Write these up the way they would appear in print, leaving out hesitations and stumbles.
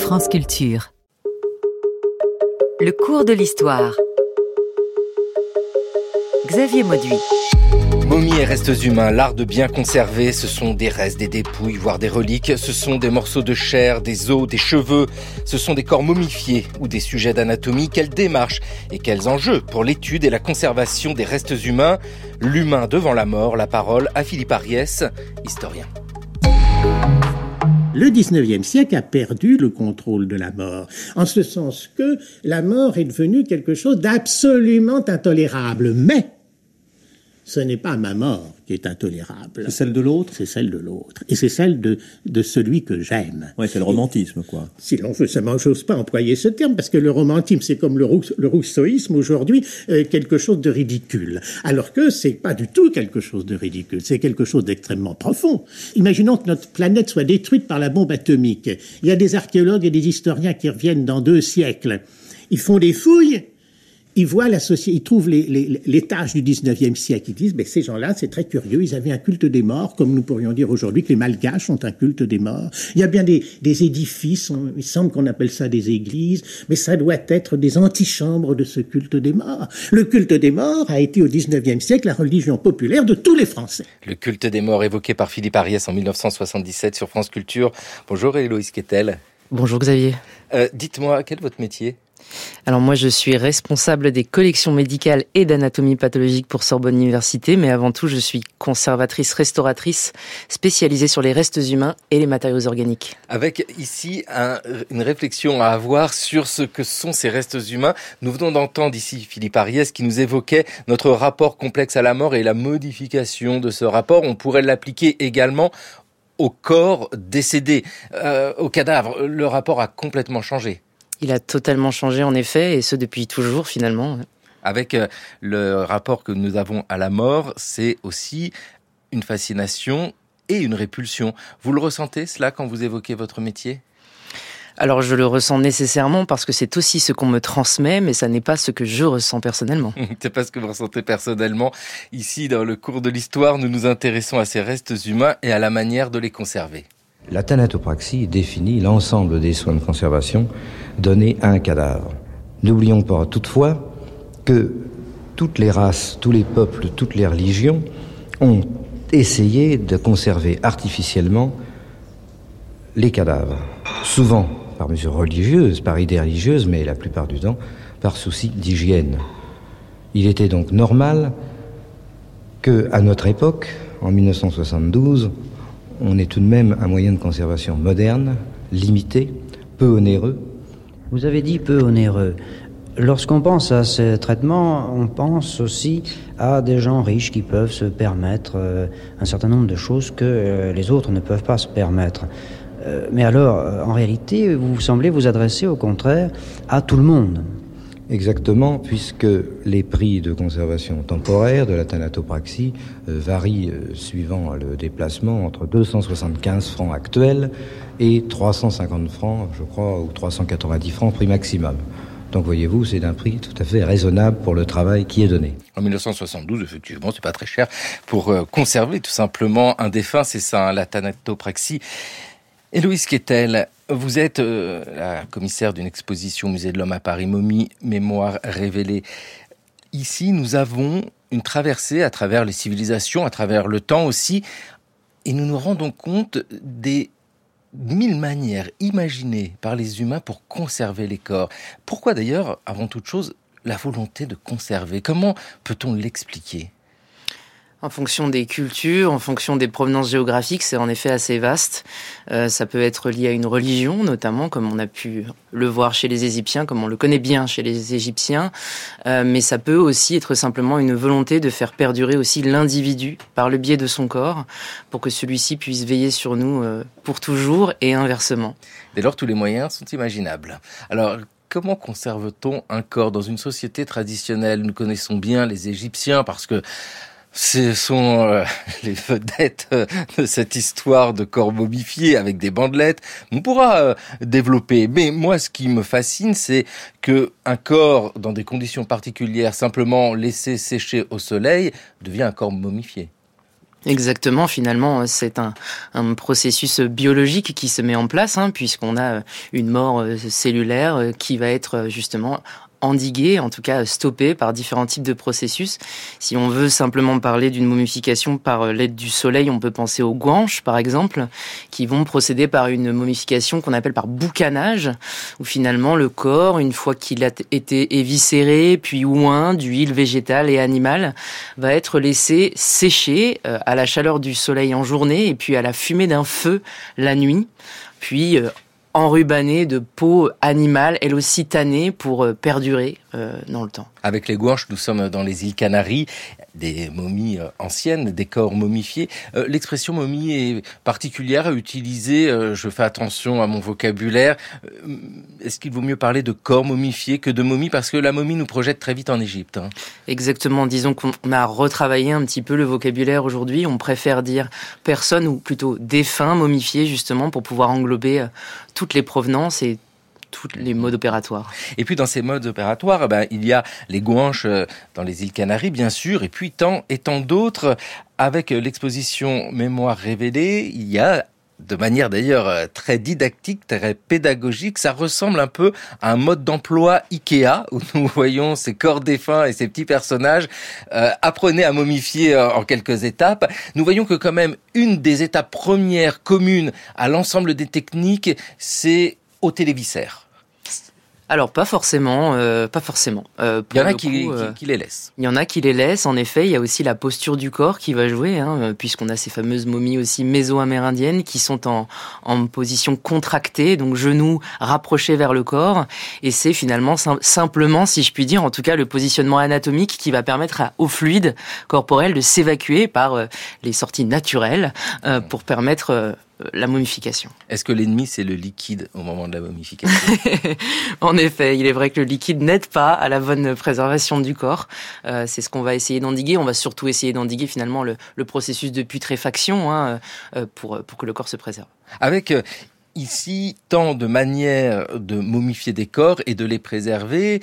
France Culture. Le cours de l'histoire. Xavier Mauduit. Momies et restes humains, l'art de bien conserver, ce sont des restes, des dépouilles, voire des reliques. Ce sont des morceaux de chair, des os, des cheveux. Ce sont des corps momifiés ou des sujets d'anatomie. Quelle démarche et quels enjeux pour l'étude et la conservation des restes humains. L'humain devant la mort, la parole à Philippe Ariès, historien. Le 19e siècle a perdu le contrôle de la mort, en ce sens que la mort est devenue quelque chose d'absolument intolérable. Mais ce n'est pas ma mort qui est intolérable. C'est celle de l'autre ? C'est celle de l'autre. Et c'est celle de celui que j'aime. Oui, c'est le romantisme, quoi. Si l'on veut, j'ose pas employer ce terme, parce que le romantisme, c'est comme le rousseauisme aujourd'hui, quelque chose de ridicule. Alors que c'est pas du tout quelque chose de ridicule, c'est quelque chose d'extrêmement profond. Imaginons que notre planète soit détruite par la bombe atomique. Il y a des archéologues et des historiens qui reviennent dans 2 siècles. Ils font des fouilles. Ils voient ils trouvent les tâches du 19e siècle. Ils disent, ces gens-là, c'est très curieux. Ils avaient un culte des morts, comme nous pourrions dire aujourd'hui que les Malgaches ont un culte des morts. Il y a bien des édifices, il semble qu'on appelle ça des églises, mais ça doit être des antichambres de ce culte des morts. Le culte des morts a été au 19e siècle la religion populaire de tous les Français. Le culte des morts évoqué par Philippe Ariès en 1977 sur France Culture. Bonjour Héloïse Quetel. Bonjour Xavier. Dites-moi, quel est votre métier ? Alors moi je suis responsable des collections médicales et d'anatomie pathologique pour Sorbonne Université, mais avant tout je suis conservatrice restauratrice spécialisée sur les restes humains et les matériaux organiques. Avec ici une réflexion à avoir sur ce que sont ces restes humains. Nous venons d'entendre ici Philippe Ariès qui nous évoquait notre rapport complexe à la mort et la modification de ce rapport. On pourrait l'appliquer également au corps décédé, au cadavre. Le rapport a complètement changé. Il a totalement changé en effet, et ce depuis toujours finalement. Avec le rapport que nous avons à la mort, c'est aussi une fascination et une répulsion. Vous le ressentez cela quand vous évoquez votre métier ? Alors je le ressens nécessairement parce que c'est aussi ce qu'on me transmet, mais ça n'est pas ce que je ressens personnellement. C'est pas ce que vous ressentez personnellement. Ici, dans le cours de l'histoire, nous nous intéressons à ces restes humains et à la manière de les conserver. La thanatopraxie définit l'ensemble des soins de conservation donnés à un cadavre. N'oublions pas toutefois que toutes les races, tous les peuples, toutes les religions ont essayé de conserver artificiellement les cadavres. Souvent par mesure religieuse, par idée religieuse, mais la plupart du temps par souci d'hygiène. Il était donc normal qu'à notre époque, en 1972, on ait tout de même un moyen de conservation moderne, limité, peu onéreux. Vous avez dit peu onéreux. Lorsqu'on pense à ce traitement, on pense aussi à des gens riches qui peuvent se permettre un certain nombre de choses que les autres ne peuvent pas se permettre. Mais alors, en réalité, vous semblez vous adresser au contraire à tout le monde. Exactement, puisque les prix de conservation temporaire de la thanatopraxie varient suivant le déplacement entre 275 francs actuels et 350 francs, je crois, ou 390 francs prix maximum. Donc voyez-vous, c'est un prix tout à fait raisonnable pour le travail qui est donné. En 1972, effectivement, c'est pas très cher pour conserver tout simplement un défunt, c'est ça, la thanatopraxie. Héloïse Quetel, vous êtes la commissaire d'une exposition au Musée de l'Homme à Paris, Momies, Mémoires révélées. Ici, nous avons une traversée à travers les civilisations, à travers le temps aussi, et nous nous rendons compte des 1000 manières imaginées par les humains pour conserver les corps. Pourquoi d'ailleurs, avant toute chose, la volonté de conserver ? Comment peut-on l'expliquer ? En fonction des cultures, en fonction des provenances géographiques, c'est en effet assez vaste. Ça peut être lié à une religion, notamment, comme on a pu le voir chez les Égyptiens, comme on le connaît bien chez les Égyptiens. Mais ça peut aussi être simplement une volonté de faire perdurer aussi l'individu par le biais de son corps, pour que celui-ci puisse veiller sur nous pour toujours et inversement. Dès lors, tous les moyens sont imaginables. Alors, comment conserve-t-on un corps dans une société traditionnelle ? Nous connaissons bien les Égyptiens parce que ce sont les vedettes de cette histoire de corps momifiés avec des bandelettes. On pourra développer. Mais moi, ce qui me fascine, c'est qu'un corps, dans des conditions particulières, simplement laissé sécher au soleil, devient un corps momifié. Exactement, finalement, c'est un processus biologique qui se met en place, puisqu'on a une mort cellulaire qui va être justement endiguée, en tout cas stoppée par différents types de processus. Si on veut simplement parler d'une momification par l'aide du soleil, on peut penser aux guanches, par exemple, qui vont procéder par une momification qu'on appelle par boucanage, où finalement le corps, une fois qu'il a été éviscéré, puis oint d'huile végétale et animale, va être laissé sécher à la chaleur du soleil en journée et puis à la fumée d'un feu la nuit, puis enrubanée de peau animale, elle aussi tannée pour perdurer dans le temps. Avec les guanches, nous sommes dans les îles Canaries, des momies anciennes, des corps momifiés. L'expression momie est particulière à utiliser. Je fais attention à mon vocabulaire. Est-ce qu'il vaut mieux parler de corps momifiés que de momie? Parce que la momie nous projette très vite en Égypte. Exactement. Disons qu'on a retravaillé un petit peu le vocabulaire aujourd'hui. On préfère dire personne ou plutôt défunt momifié, justement, pour pouvoir englober toutes les provenances et tous les modes opératoires. Et puis dans ces modes opératoires, il y a les guanches dans les îles Canaries, bien sûr, et puis tant d'autres. Avec l'exposition Mémoire révélée, il y a, de manière d'ailleurs très didactique, très pédagogique, ça ressemble un peu à un mode d'emploi Ikea, où nous voyons ces corps défunts et ces petits personnages. Apprenez à momifier en quelques étapes. Nous voyons que quand même, une des étapes premières communes à l'ensemble des techniques, c'est au téléviscère. Alors pas forcément. Il y en a qui les laissent. Il y en a qui les laissent. En effet, il y a aussi la posture du corps qui va jouer, puisqu'on a ces fameuses momies aussi méso-amérindiennes qui sont en position contractée, donc genoux rapprochés vers le corps. Et c'est finalement simplement, si je puis dire, en tout cas le positionnement anatomique qui va permettre au fluide corporel de s'évacuer par les sorties naturelles pour permettre la momification. Est-ce que l'ennemi, c'est le liquide au moment de la momification? En effet, il est vrai que le liquide n'aide pas à la bonne préservation du corps. C'est ce qu'on va essayer d'endiguer. On va surtout essayer d'endiguer finalement le processus de putréfaction pour que le corps se préserve. Avec ici tant de manières de momifier des corps et de les préserver,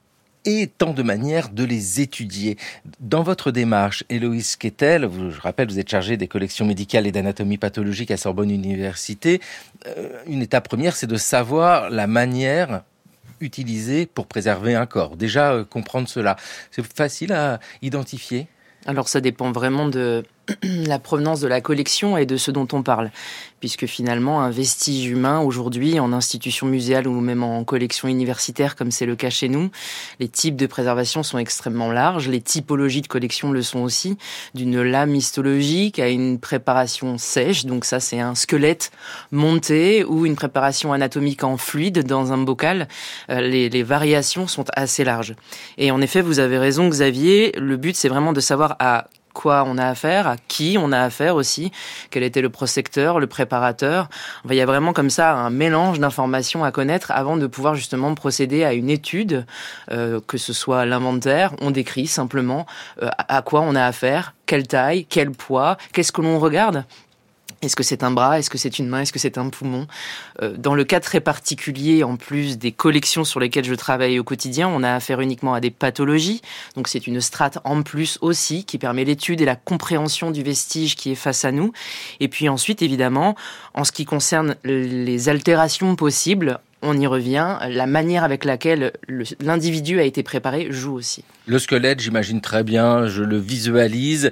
et tant de manières de les étudier. Dans votre démarche, Héloïse Quettel, je rappelle, vous êtes chargée des collections médicales et d'anatomie pathologique à Sorbonne Université. Une étape première, c'est de savoir la manière utilisée pour préserver un corps. Déjà, comprendre cela. C'est facile à identifier? Alors ça dépend vraiment de la provenance de la collection et de ce dont on parle. Puisque finalement, un vestige humain, aujourd'hui, en institution muséale ou même en collection universitaire, comme c'est le cas chez nous, les types de préservation sont extrêmement larges. Les typologies de collection le sont aussi. D'une lame histologique à une préparation sèche. Donc ça, c'est un squelette monté ou une préparation anatomique en fluide dans un bocal. Les variations sont assez larges. Et en effet, vous avez raison, Xavier. Le but, c'est vraiment de savoir à quoi on a affaire, à qui on a affaire aussi, quel était le prosecteur, le préparateur. Il y a vraiment comme ça un mélange d'informations à connaître avant de pouvoir justement procéder à une étude, que ce soit l'inventaire, on décrit simplement à quoi on a affaire, quelle taille, quel poids, qu'est-ce que l'on regarde. Est-ce que c'est un bras? Est-ce que c'est une main? Est-ce que c'est un poumon? Dans le cas très particulier, en plus des collections sur lesquelles je travaille au quotidien, on a affaire uniquement à des pathologies. Donc c'est une strate en plus aussi qui permet l'étude et la compréhension du vestige qui est face à nous. Et puis ensuite, évidemment, en ce qui concerne les altérations possibles, on y revient, la manière avec laquelle l'individu a été préparé joue aussi. Le squelette, j'imagine très bien, je le visualise.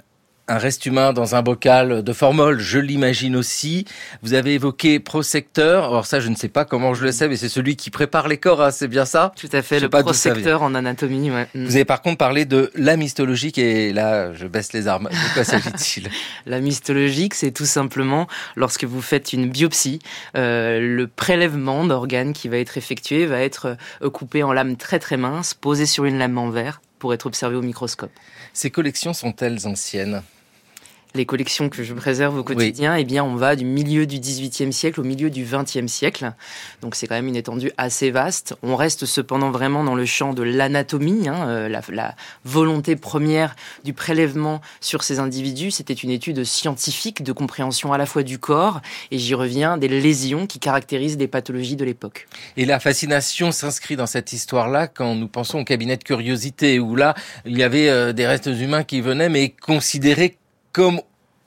Un reste humain dans un bocal de formol, je l'imagine aussi. Vous avez évoqué prosecteur. Alors ça, je ne sais pas comment je le sais, mais c'est celui qui prépare les corps, c'est bien ça? Tout à fait, le prosecteur en anatomie. Ouais. Vous avez par contre parlé de lame histologique et là, je baisse les armes. De quoi s'agit-il? Lame histologique, c'est tout simplement lorsque vous faites une biopsie, le prélèvement d'organes qui va être effectué va être coupé en lames très très minces, posé sur une lame en verre pour être observé au microscope. Ces collections sont-elles anciennes? Les collections que je préserve au quotidien, Eh bien, on va du milieu du XVIIIe siècle au milieu du XXe siècle. Donc, c'est quand même une étendue assez vaste. On reste cependant vraiment dans le champ de l'anatomie. La volonté première du prélèvement sur ces individus, c'était une étude scientifique de compréhension à la fois du corps et, j'y reviens, des lésions qui caractérisent des pathologies de l'époque. Et la fascination s'inscrit dans cette histoire-là quand nous pensons au cabinet de curiosité où là, il y avait des restes humains qui venaient mais considérés comme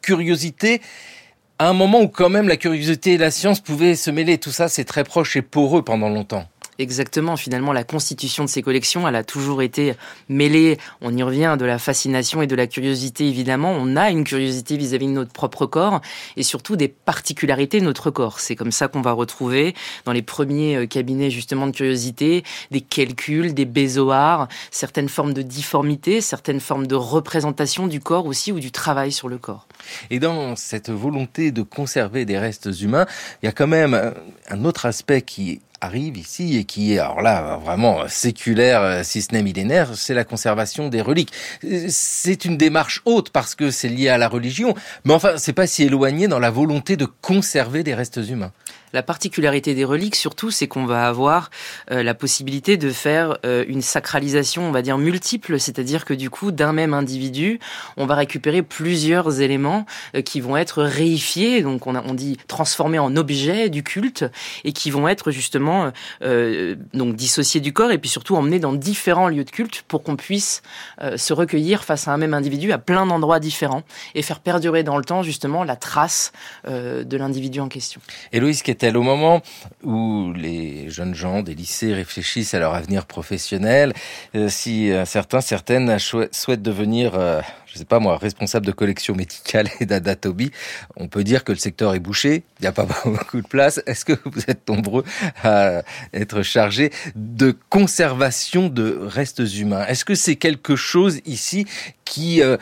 curiosité à un moment où quand même la curiosité et la science pouvaient se mêler. Tout ça, c'est très proche et poreux pendant longtemps. Exactement, finalement, la constitution de ces collections, elle a toujours été mêlée, on y revient, de la fascination et de la curiosité, évidemment. On a une curiosité vis-à-vis de notre propre corps et surtout des particularités de notre corps. C'est comme ça qu'on va retrouver dans les premiers cabinets, justement, de curiosité, des calculs, des bézoars, certaines formes de difformité, certaines formes de représentation du corps aussi ou du travail sur le corps. Et dans cette volonté de conserver des restes humains, il y a quand même un autre aspect qui arrive ici et qui est alors là vraiment séculaire, si ce n'est millénaire, c'est la conservation des reliques. C'est une démarche haute parce que c'est lié à la religion, mais enfin c'est pas si éloigné dans la volonté de conserver des restes humains. La particularité des reliques, surtout, c'est qu'on va avoir la possibilité de faire une sacralisation, on va dire, multiple. C'est-à-dire que du coup, d'un même individu, on va récupérer plusieurs éléments qui vont être réifiés, donc on dit transformés en objets du culte, et qui vont être justement donc dissociés du corps, et puis surtout emmenés dans différents lieux de culte pour qu'on puisse se recueillir face à un même individu à plein d'endroits différents, et faire perdurer dans le temps, justement, la trace de l'individu en question. Héloïse Quettel, au moment où les jeunes gens des lycées réfléchissent à leur avenir professionnel, si certaines souhaitent devenir, je sais pas moi, responsable de collection médicale et d'anatomie, on peut dire que le secteur est bouché, il n'y a pas beaucoup de place. Est-ce que vous êtes nombreux à être chargés de conservation de restes humains? Est-ce que c'est quelque chose ici qui est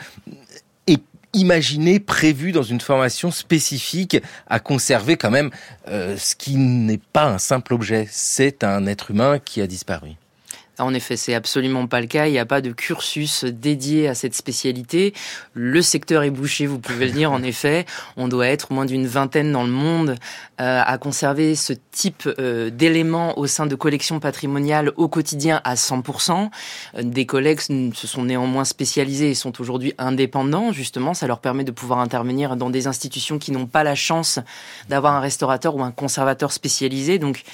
imaginé, prévu dans une formation spécifique à conserver quand même ce qui n'est pas un simple objet, c'est un être humain qui a disparu? En effet, c'est absolument pas le cas. Il n'y a pas de cursus dédié à cette spécialité. Le secteur est bouché, vous pouvez le dire. En effet, on doit être moins d'une vingtaine dans le monde à conserver ce type d'éléments au sein de collections patrimoniales au quotidien à 100%. Des collègues se sont néanmoins spécialisés et sont aujourd'hui indépendants. Justement, ça leur permet de pouvoir intervenir dans des institutions qui n'ont pas la chance d'avoir un restaurateur ou un conservateur spécialisé. Donc,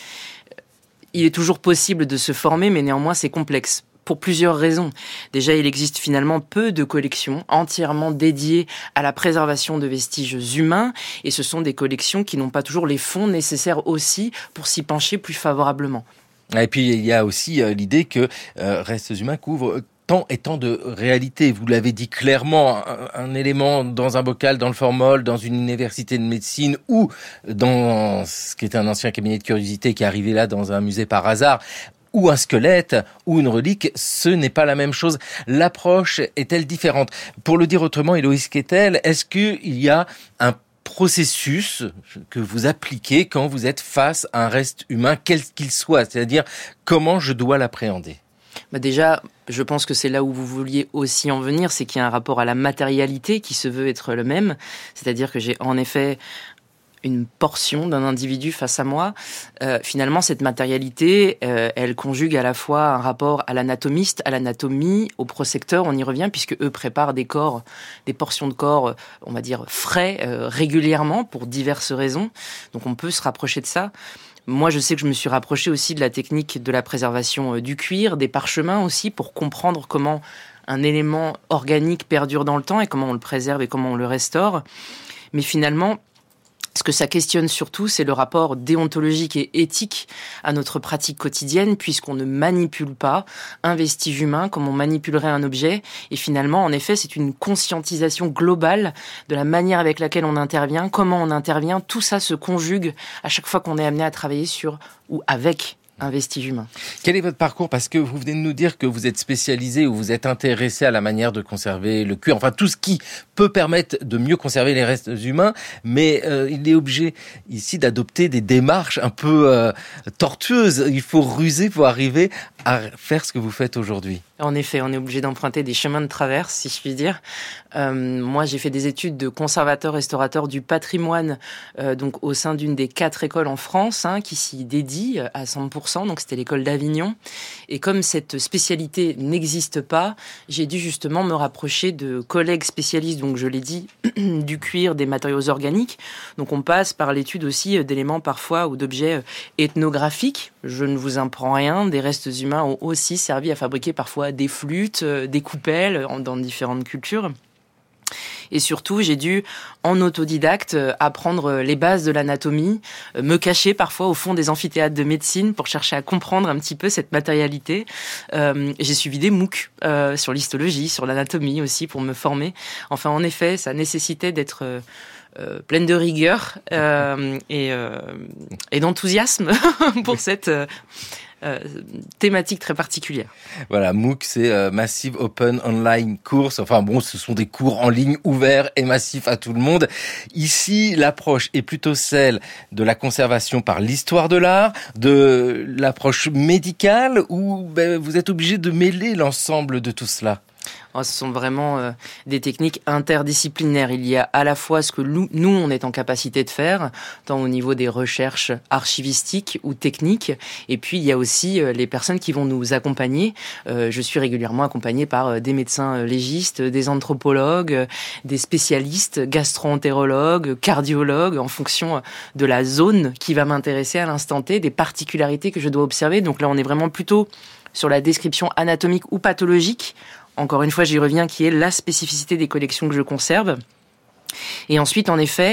il est toujours possible de se former, mais néanmoins, c'est complexe. Pour plusieurs raisons. Déjà, il existe finalement peu de collections entièrement dédiées à la préservation de vestiges humains, et ce sont des collections qui n'ont pas toujours les fonds nécessaires aussi pour s'y pencher plus favorablement. Et puis, il y a aussi l'idée que restes humains couvre tant et tant de réalités. Vous l'avez dit clairement, un élément dans un bocal, dans le formol, dans une université de médecine ou dans ce qui était un ancien cabinet de curiosité qui est arrivé là dans un musée par hasard, ou un squelette, ou une relique, ce n'est pas la même chose. L'approche est-elle différente? Pour le dire autrement, Héloïse Quettel, est-ce qu'il y a un processus que vous appliquez quand vous êtes face à un reste humain, quel qu'il soit? C'est-à-dire, comment je dois l'appréhender? Déjà, je pense que c'est là où vous vouliez aussi en venir, c'est qu'il y a un rapport à la matérialité qui se veut être le même. C'est-à-dire que j'ai en effet une portion d'un individu face à moi. Finalement, cette matérialité, elle conjugue à la fois un rapport à l'anatomiste, à l'anatomie, au prosecteur, on y revient, puisque eux préparent des corps, des portions de corps, on va dire, frais, régulièrement, pour diverses raisons. Donc on peut se rapprocher de ça. Moi, je sais que je me suis rapproché aussi de la technique de la préservation du cuir, des parchemins aussi, pour comprendre comment un élément organique perdure dans le temps et comment on le préserve et comment on le restaure. Mais finalement, ce que ça questionne surtout, c'est le rapport déontologique et éthique à notre pratique quotidienne, puisqu'on ne manipule pas un vestige humain comme on manipulerait un objet. Et finalement, en effet, c'est une conscientisation globale de la manière avec laquelle on intervient, comment on intervient. Tout ça se conjugue à chaque fois qu'on est amené à travailler sur ou avec un vestige humain. Quel est votre parcours? Parce que vous venez de nous dire que vous êtes spécialisé ou vous êtes intéressé à la manière de conserver le cuir, enfin tout ce qui peut permettre de mieux conserver les restes humains, mais il est obligé ici d'adopter des démarches un peu tortueuses. Il faut ruser pour arriver à faire ce que vous faites aujourd'hui. En effet, on est obligé d'emprunter des chemins de traverse, si je puis dire. Moi, j'ai fait des études de conservateur-restaurateur du patrimoine, donc au sein d'une des 4 écoles en France, qui s'y dédie à 100%, donc c'était l'école d'Avignon. Et comme cette spécialité n'existe pas, j'ai dû justement me rapprocher de collègues spécialistes, donc je l'ai dit, du cuir, des matériaux organiques. Donc on passe par l'étude aussi d'éléments parfois ou d'objets ethnographiques. Je ne vous apprends rien, des restes humains ont aussi servi à fabriquer parfois des flûtes, des coupelles dans différentes cultures. Et surtout, j'ai dû, en autodidacte, apprendre les bases de l'anatomie, me cacher parfois au fond des amphithéâtres de médecine pour chercher à comprendre un petit peu cette matérialité. J'ai suivi des MOOC sur l'histologie, sur l'anatomie aussi pour me former. Enfin, en effet, ça nécessitait d'être pleine de rigueur et d'enthousiasme pour cette thématique très particulière. Voilà, MOOC, c'est Massive Open Online Course. Enfin bon, ce sont des cours en ligne ouverts et massifs à tout le monde. Ici, l'approche est plutôt celle de la conservation par l'histoire de l'art, de l'approche médicale, où vous êtes obligé de mêler l'ensemble de tout cela. Ce sont vraiment des techniques interdisciplinaires. Il y a à la fois ce que nous, on est en capacité de faire, tant au niveau des recherches archivistiques ou techniques, et puis il y a aussi les personnes qui vont nous accompagner. Je suis régulièrement accompagnée par des médecins légistes, des anthropologues, des spécialistes, gastro-entérologues, cardiologues, en fonction de la zone qui va m'intéresser à l'instant T, des particularités que je dois observer. Donc là, on est vraiment plutôt sur la description anatomique ou pathologique. Encore une fois, j'y reviens, qui est la spécificité des collections que je conserve. Et ensuite, en effet,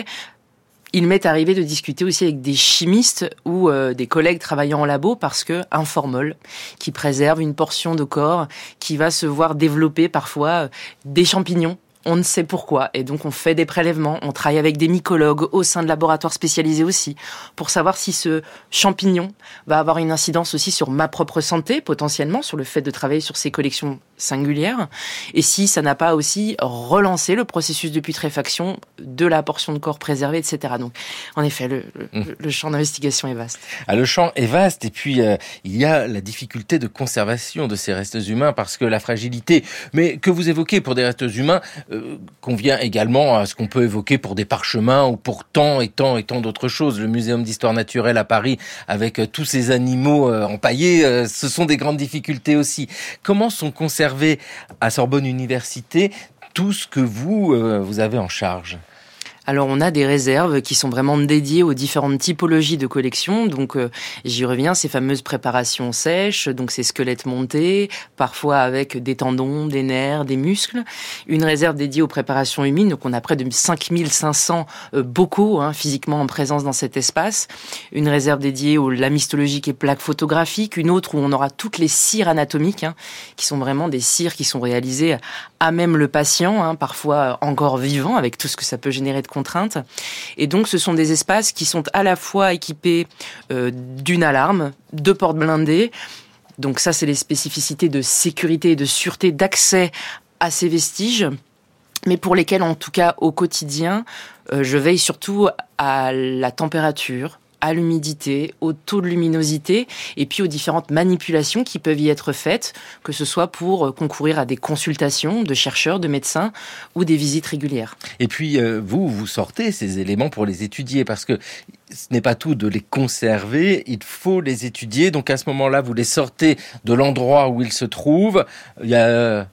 il m'est arrivé de discuter aussi avec des chimistes ou des collègues travaillant en labo parce que un formol qui préserve une portion de corps qui va se voir développer parfois des champignons. On ne sait pourquoi. Et donc, on fait des prélèvements. On travaille avec des mycologues au sein de laboratoires spécialisés aussi pour savoir si ce champignon va avoir une incidence aussi sur ma propre santé, potentiellement, sur le fait de travailler sur ces collections singulières. Et si ça n'a pas aussi relancé le processus de putréfaction de la portion de corps préservée, etc. Donc, en effet, le champ d'investigation est vaste. Le champ est vaste. Et puis, il y a la difficulté de conservation de ces restes humains parce que la fragilité, mais que vous évoquez pour des restes humains, convient également à ce qu'on peut évoquer pour des parchemins ou pour tant et tant d'autres choses. Le Muséum d'histoire naturelle à Paris, avec tous ces animaux empaillés, ce sont des grandes difficultés aussi. Comment sont conservés à Sorbonne Université tout ce que vous avez en charge ? Alors, on a des réserves qui sont vraiment dédiées aux différentes typologies de collections. Donc, j'y reviens, ces fameuses préparations sèches, donc ces squelettes montés, parfois avec des tendons, des nerfs, des muscles. Une réserve dédiée aux préparations humides, donc on a près de 5500 bocaux physiquement en présence dans cet espace. Une réserve dédiée aux lames histologiques et plaques photographiques. Une autre où on aura toutes les cires anatomiques, qui sont vraiment des cires qui sont réalisées à même le patient, parfois encore vivant, avec tout ce que ça peut générer de contraintes. Et donc, ce sont des espaces qui sont à la fois équipés d'une alarme, de portes blindées. Donc ça, c'est les spécificités de sécurité et de sûreté d'accès à ces vestiges, mais pour lesquels, en tout cas, au quotidien, je veille surtout à la température, à l'humidité, au taux de luminosité et puis aux différentes manipulations qui peuvent y être faites, que ce soit pour concourir à des consultations de chercheurs, de médecins ou des visites régulières. Et puis vous sortez ces éléments pour les étudier parce que ce n'est pas tout de les conserver, il faut les étudier. Donc à ce moment-là, vous les sortez de l'endroit où ils se trouvent. Il y a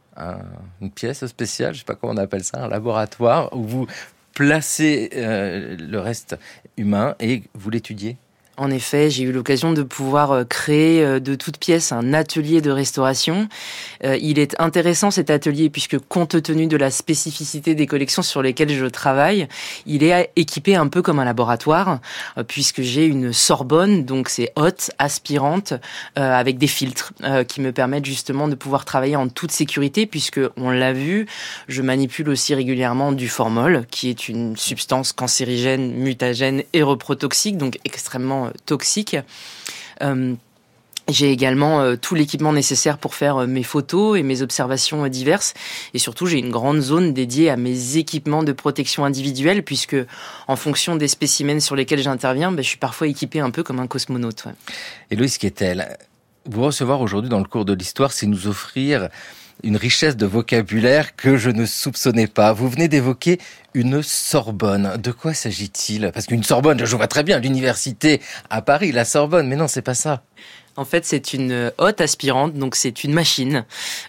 une pièce spéciale, je ne sais pas comment on appelle ça, un laboratoire où vous placez le reste humain et vous l'étudiez. En effet, j'ai eu l'occasion de pouvoir créer de toutes pièces un atelier de restauration. Il est intéressant cet atelier puisque compte tenu de la spécificité des collections sur lesquelles je travaille, il est équipé un peu comme un laboratoire puisque j'ai une Sorbonne, donc c'est haute, aspirante, avec des filtres qui me permettent justement de pouvoir travailler en toute sécurité puisque, on l'a vu, je manipule aussi régulièrement du formol qui est une substance cancérigène, mutagène et reprotoxique, donc extrêmement toxique. J'ai également tout l'équipement nécessaire pour faire mes photos et mes observations diverses. Et surtout, j'ai une grande zone dédiée à mes équipements de protection individuelle, puisque en fonction des spécimens sur lesquels j'interviens, je suis parfois équipé un peu comme un cosmonaute. Ouais. Héloïse Quettel, vous recevoir aujourd'hui dans le cours de l'histoire, c'est nous offrir une richesse de vocabulaire que je ne soupçonnais pas. Vous venez d'évoquer une Sorbonne. De quoi s'agit-il ? Parce qu'une Sorbonne, je vois très bien l'université à Paris, la Sorbonne, mais non, c'est pas ça. En fait, c'est une hotte aspirante, donc c'est une machine.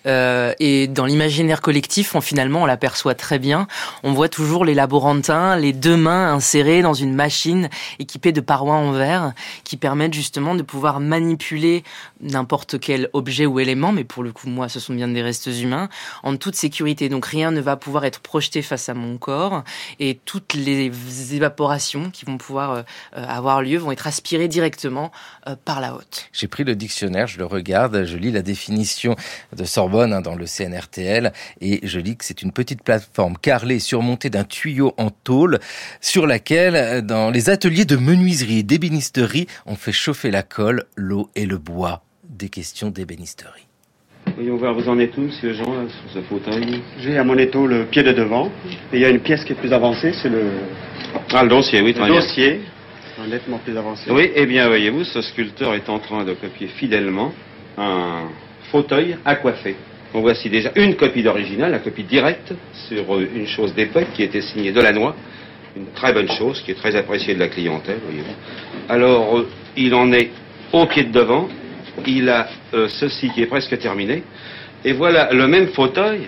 Et dans l'imaginaire collectif, on l'aperçoit très bien. On voit toujours les laborantins, les deux mains insérées dans une machine équipée de parois en verre, qui permettent justement de pouvoir manipuler n'importe quel objet ou élément, mais pour le coup, moi, ce sont bien des restes humains, en toute sécurité. Donc rien ne va pouvoir être projeté face à mon corps, et toutes les évaporations qui vont pouvoir avoir lieu vont être aspirées directement par la hotte. J'ai pris le dictionnaire, je le regarde, je lis la définition de Sorbonne dans le CNRTL, et je lis que c'est une petite plateforme carrelée surmontée d'un tuyau en tôle sur laquelle, dans les ateliers de menuiserie et d'ébénisterie, on fait chauffer la colle, l'eau et le bois. Des questions d'ébénisterie. Voyons voir, vous en êtes où, monsieur Jean, là, sur ce fauteuil? J'ai à mon étau le pied de devant, et il y a une pièce qui est plus avancée, c'est le dossier, oui, très bien. dossier, nettement plus avancé. Oui, eh bien, voyez-vous, ce sculpteur est en train de copier fidèlement un fauteuil à coiffer. Donc voici déjà une copie d'original, la copie directe, sur une chose d'époque qui était signée Delannoy, une très bonne chose, qui est très appréciée de la clientèle, voyez-vous. Alors, il en est au pied de devant. Il a ceci qui est presque terminé. Et voilà le même fauteuil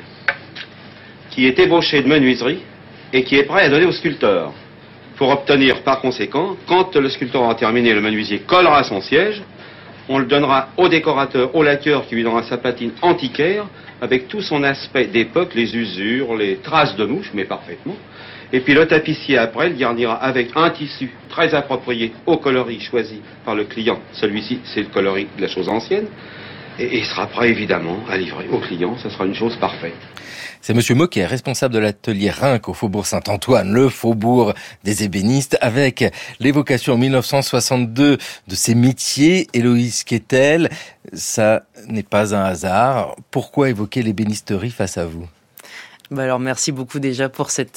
qui est ébauché de menuiserie et qui est prêt à donner au sculpteur. Pour obtenir par conséquent, quand le sculpteur aura terminé, le menuisier collera son siège, on le donnera au décorateur, au laqueur qui lui donnera sa patine antiquaire avec tout son aspect d'époque, les usures, les traces de mouche, mais parfaitement. Et puis le tapissier après le garnira avec un tissu très approprié au coloris choisi par le client. Celui-ci, c'est le coloris de la chose ancienne. Et il sera prêt évidemment à livrer au client. Ce sera une chose parfaite. C'est Monsieur Moquet, responsable de l'atelier Rinck au Faubourg Saint-Antoine, le faubourg des ébénistes, avec l'évocation en 1962 de ces métiers. Héloïse Quetel, ça n'est pas un hasard. Pourquoi évoquer l'ébénisterie face à vous ? Alors merci beaucoup déjà pour cet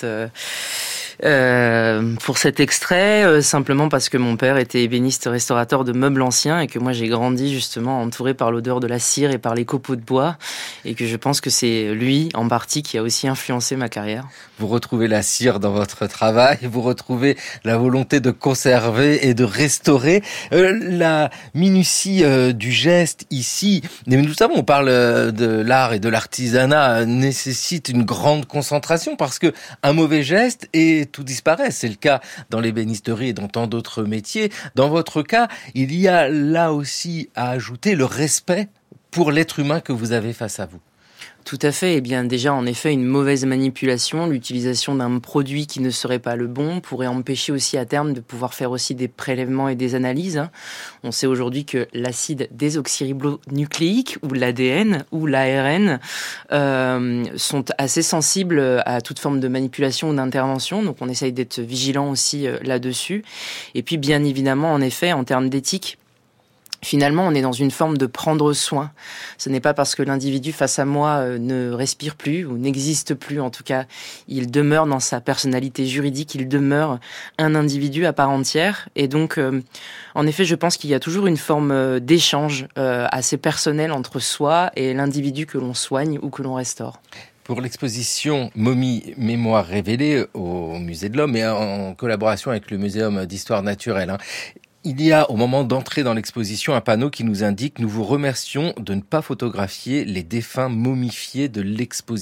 extrait, simplement parce que mon père était ébéniste restaurateur de meubles anciens et que moi j'ai grandi justement entouré par l'odeur de la cire et par les copeaux de bois, et que je pense que c'est lui en partie qui a aussi influencé ma carrière. Vous retrouvez la cire dans votre travail, vous retrouvez la volonté de conserver et de restaurer, la minutie du geste ici. Mais nous savons, on parle de l'art et de l'artisanat, nécessite une grande concentration parce que un mauvais geste et tout disparaît. C'est le cas dans l'ébénisterie et dans tant d'autres métiers. Dans votre cas, il y a là aussi à ajouter le respect pour l'être humain que vous avez face à vous. Tout à fait. Eh bien, déjà, en effet, une mauvaise manipulation, l'utilisation d'un produit qui ne serait pas le bon pourrait empêcher aussi à terme de pouvoir faire aussi des prélèvements et des analyses. On sait aujourd'hui que l'acide désoxyribonucléique ou l'ADN ou l'ARN sont assez sensibles à toute forme de manipulation ou d'intervention. Donc, on essaye d'être vigilant aussi là-dessus. Et puis, bien évidemment, en effet, en termes d'éthique, finalement, on est dans une forme de prendre soin. Ce n'est pas parce que l'individu face à moi ne respire plus ou n'existe plus. En tout cas, il demeure dans sa personnalité juridique, il demeure un individu à part entière. Et donc, en effet, je pense qu'il y a toujours une forme d'échange assez personnel entre soi et l'individu que l'on soigne ou que l'on restaure. Pour l'exposition Momie Mémoire révélée au Musée de l'Homme et en collaboration avec le Muséum d'Histoire naturelle, il y a, au moment d'entrer dans l'exposition, un panneau qui nous indique « Nous vous remercions de ne pas photographier les défunts momifiés de l'exposition ».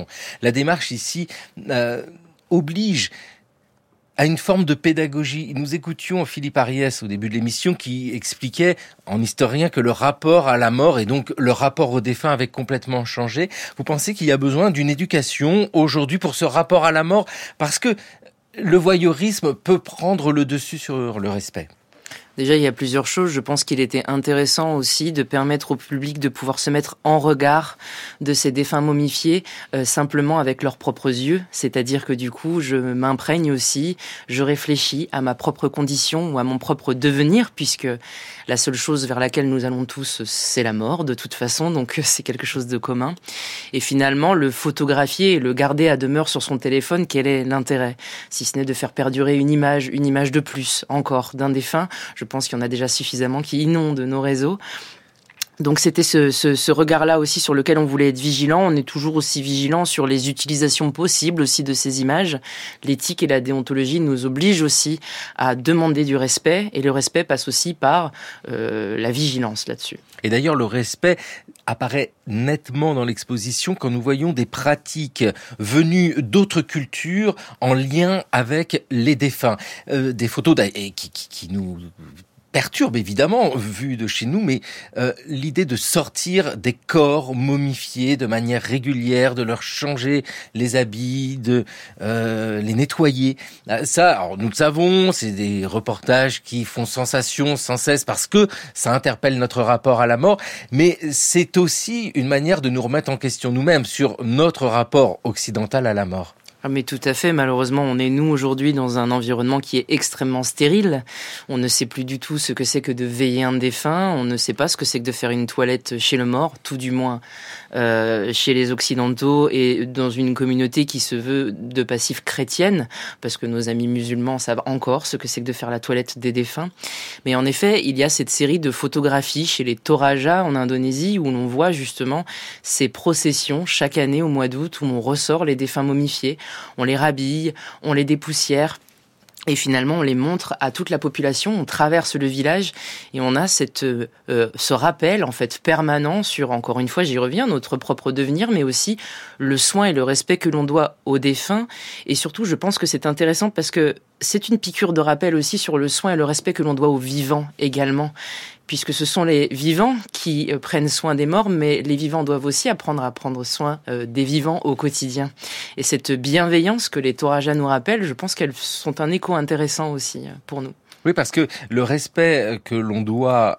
La démarche ici oblige à une forme de pédagogie. Nous écoutions Philippe Ariès au début de l'émission qui expliquait en historien que le rapport à la mort et donc le rapport aux défunts avait complètement changé. Vous pensez qu'il y a besoin d'une éducation aujourd'hui pour ce rapport à la mort? Parce que le voyeurisme peut prendre le dessus sur le respect. Déjà, il y a plusieurs choses. Je pense qu'il était intéressant aussi de permettre au public de pouvoir se mettre en regard de ces défunts momifiés simplement avec leurs propres yeux. C'est-à-dire que du coup, je m'imprègne aussi, je réfléchis à ma propre condition ou à mon propre devenir, puisque la seule chose vers laquelle nous allons tous, c'est la mort de toute façon, donc c'est quelque chose de commun. Et finalement, le photographier et le garder à demeure sur son téléphone, quel est l'intérêt? Si ce n'est de faire perdurer une image de plus encore d'un défunt. Je pense qu'il y en a déjà suffisamment qui inondent nos réseaux. Donc c'était ce regard-là aussi sur lequel on voulait être vigilant. On est toujours aussi vigilant sur les utilisations possibles aussi de ces images. L'éthique et la déontologie nous obligent aussi à demander du respect, et le respect passe aussi par la vigilance là-dessus. Et d'ailleurs, le respect apparaît nettement dans l'exposition quand nous voyons des pratiques venues d'autres cultures en lien avec les défunts. Des photos qui nous perturbe évidemment, vu de chez nous, mais l'idée de sortir des corps momifiés de manière régulière, de leur changer les habits, de les nettoyer. Ça, alors nous le savons, c'est des reportages qui font sensation sans cesse parce que ça interpelle notre rapport à la mort, mais c'est aussi une manière de nous remettre en question nous-mêmes sur notre rapport occidental à la mort. Ah mais tout à fait, malheureusement, on est nous aujourd'hui dans un environnement qui est extrêmement stérile. On ne sait plus du tout ce que c'est que de veiller un défunt, on ne sait pas ce que c'est que de faire une toilette chez le mort, tout du moins chez les Occidentaux et dans une communauté qui se veut de passif chrétienne, parce que nos amis musulmans savent encore ce que c'est que de faire la toilette des défunts. Mais en effet, il y a cette série de photographies chez les Toraja en Indonésie où l'on voit justement ces processions chaque année au mois d'août où on ressort les défunts momifiés. On les rhabille, on les dépoussière et finalement on les montre à toute la population. On traverse le village et on a ce rappel en fait permanent sur, encore une fois j'y reviens, notre propre devenir, mais aussi le soin et le respect que l'on doit aux défunts. Et surtout je pense que c'est intéressant parce que c'est une piqûre de rappel aussi sur le soin et le respect que l'on doit aux vivants également, puisque ce sont les vivants qui prennent soin des morts, mais les vivants doivent aussi apprendre à prendre soin des vivants au quotidien. Et cette bienveillance que les Toraja nous rappellent, je pense qu'elles sont un écho intéressant aussi pour nous. Oui, parce que le respect que l'on doit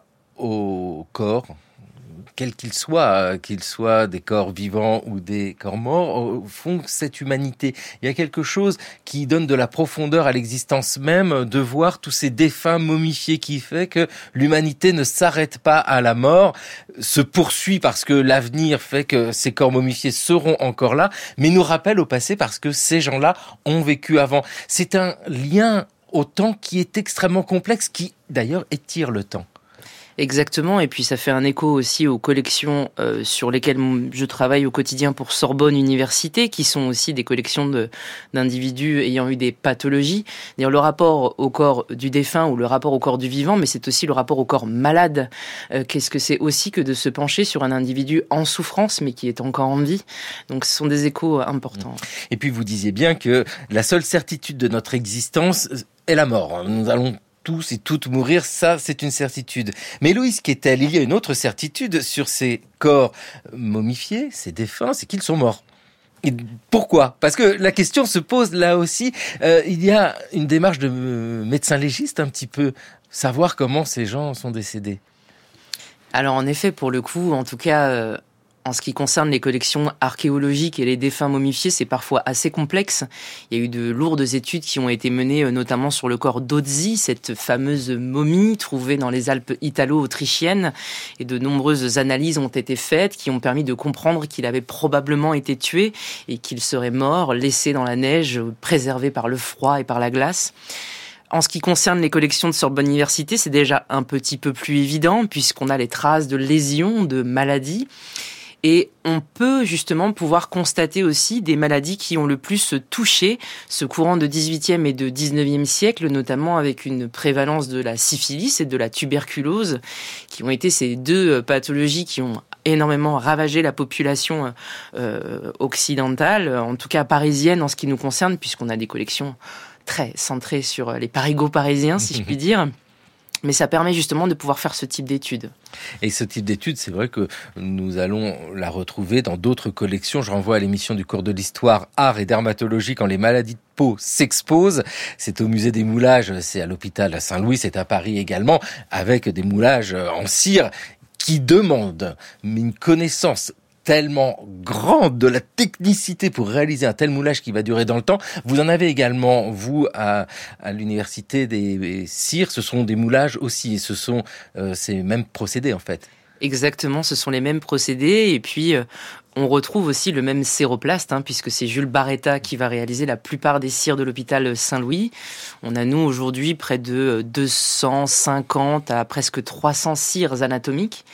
au corps, quel qu'il soit des corps vivants ou des corps morts, font cette humanité. Il y a quelque chose qui donne de la profondeur à l'existence même de voir tous ces défunts momifiés qui fait que l'humanité ne s'arrête pas à la mort, se poursuit parce que l'avenir fait que ces corps momifiés seront encore là, mais nous rappelle au passé parce que ces gens-là ont vécu avant. C'est un lien au temps qui est extrêmement complexe, qui d'ailleurs étire le temps. Exactement, et puis ça fait un écho aussi aux collections sur lesquelles je travaille au quotidien pour Sorbonne Université, qui sont aussi des collections d'individus ayant eu des pathologies. D'ailleurs, le rapport au corps du défunt ou le rapport au corps du vivant, mais c'est aussi le rapport au corps malade. Qu'est-ce que c'est aussi que de se pencher sur un individu en souffrance, mais qui est encore en vie. Donc ce sont des échos importants. Et puis vous disiez bien que la seule certitude de notre existence est la mort. Nous allons tous et toutes mourir, ça c'est une certitude. Mais Loïs Quetel, il y a une autre certitude sur ces corps momifiés, ces défunts, c'est qu'ils sont morts. Et pourquoi ? Parce que la question se pose là aussi, il y a une démarche de médecin légiste un petit peu, savoir comment ces gens sont décédés. Alors en effet, pour le coup, en tout cas... En ce qui concerne les collections archéologiques et les défunts momifiés, c'est parfois assez complexe. Il y a eu de lourdes études qui ont été menées, notamment sur le corps d'Ozzi, cette fameuse momie trouvée dans les Alpes italo-autrichiennes. Et de nombreuses analyses ont été faites qui ont permis de comprendre qu'il avait probablement été tué et qu'il serait mort, laissé dans la neige, préservé par le froid et par la glace. En ce qui concerne les collections de Sorbonne Université, c'est déjà un petit peu plus évident puisqu'on a les traces de lésions, de maladies. Et on peut justement pouvoir constater aussi des maladies qui ont le plus touché ce courant de 18e et de 19e siècle, notamment avec une prévalence de la syphilis et de la tuberculose, qui ont été ces deux pathologies qui ont énormément ravagé la population occidentale, en tout cas parisienne en ce qui nous concerne, puisqu'on a des collections très centrées sur les parigots parisiens, si je puis dire. Mais ça permet justement de pouvoir faire ce type d'études. Et ce type d'études, c'est vrai que nous allons la retrouver dans d'autres collections. Je renvoie à l'émission du cours de l'histoire, art et dermatologie quand les maladies de peau s'exposent. C'est au musée des moulages, c'est à l'hôpital Saint-Louis, c'est à Paris également, avec des moulages en cire qui demandent une connaissance tellement grande de la technicité pour réaliser un tel moulage qui va durer dans le temps. Vous en avez également, vous, à l'université des cires, ce sont des moulages aussi, et ce sont ces mêmes procédés en fait. Exactement, ce sont les mêmes procédés, et puis on retrouve aussi le même céroplaste, puisque c'est Jules Barretta qui va réaliser la plupart des cires de l'hôpital Saint-Louis. On a, nous, aujourd'hui, près de 250 à presque 300 cires anatomiques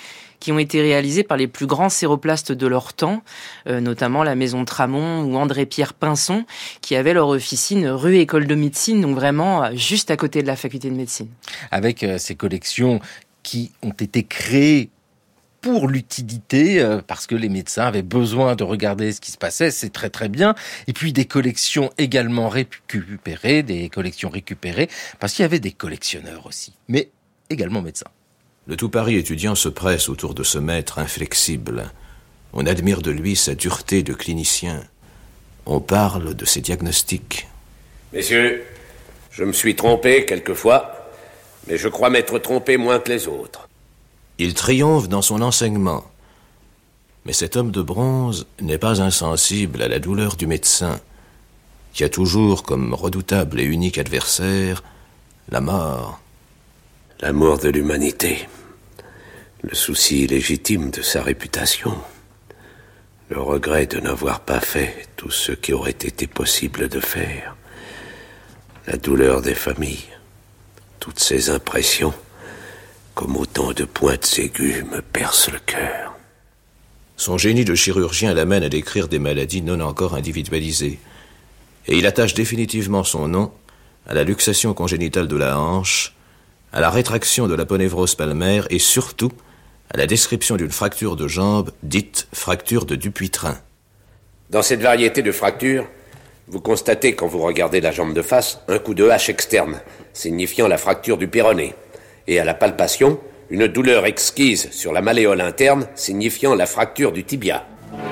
qui ont été réalisés par les plus grands séroplastes de leur temps, notamment la maison Tramont ou André-Pierre Pinson, qui avaient leur officine rue École de Médecine, donc vraiment juste à côté de la faculté de médecine. Avec ces collections qui ont été créées pour l'utilité, parce que les médecins avaient besoin de regarder ce qui se passait, c'est très très bien. Et puis des collections également récupérées, parce qu'il y avait des collectionneurs aussi, mais également médecins. Le tout Paris étudiant se presse autour de ce maître inflexible. On admire de lui sa dureté de clinicien. On parle de ses diagnostics. Messieurs, je me suis trompé quelquefois, mais je crois m'être trompé moins que les autres. Il triomphe dans son enseignement. Mais cet homme de bronze n'est pas insensible à la douleur du médecin, qui a toujours comme redoutable et unique adversaire la mort. L'amour de l'humanité, le souci légitime de sa réputation, le regret de n'avoir pas fait tout ce qui aurait été possible de faire, la douleur des familles, toutes ces impressions, comme autant de pointes aiguës, me percent le cœur. Son génie de chirurgien l'amène à décrire des maladies non encore individualisées, et il attache définitivement son nom à la luxation congénitale de la hanche, à la rétraction de l'aponévrose palmaire et surtout à la description d'une fracture de jambe dite fracture de Dupuytren. Dans cette variété de fractures, vous constatez quand vous regardez la jambe de face un coup de hache externe, signifiant la fracture du péroné, et à la palpation, une douleur exquise sur la malléole interne, signifiant la fracture du tibia.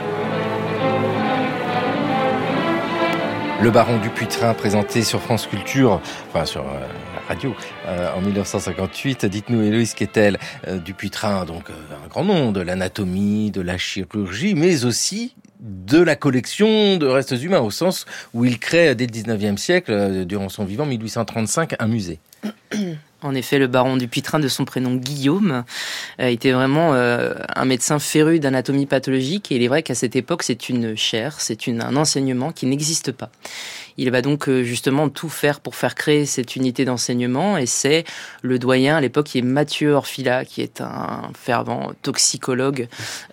Le baron Dupuytren, présenté sur France Culture, enfin sur la radio, en 1958. Dites-nous, Héloïse Quetel, Dupuytren, donc un grand nom de l'anatomie, de la chirurgie, mais aussi de la collection de restes humains, au sens où il crée dès le 19e siècle, durant son vivant, 1835, un musée. En effet, le baron Dupuytren, de son prénom Guillaume, était vraiment un médecin féru d'anatomie pathologique. Et il est vrai qu'à cette époque, c'est une chaire, un enseignement qui n'existe pas. Il va donc justement tout faire pour faire créer cette unité d'enseignement. Et c'est le doyen à l'époque qui est Mathieu Orfila, qui est un fervent toxicologue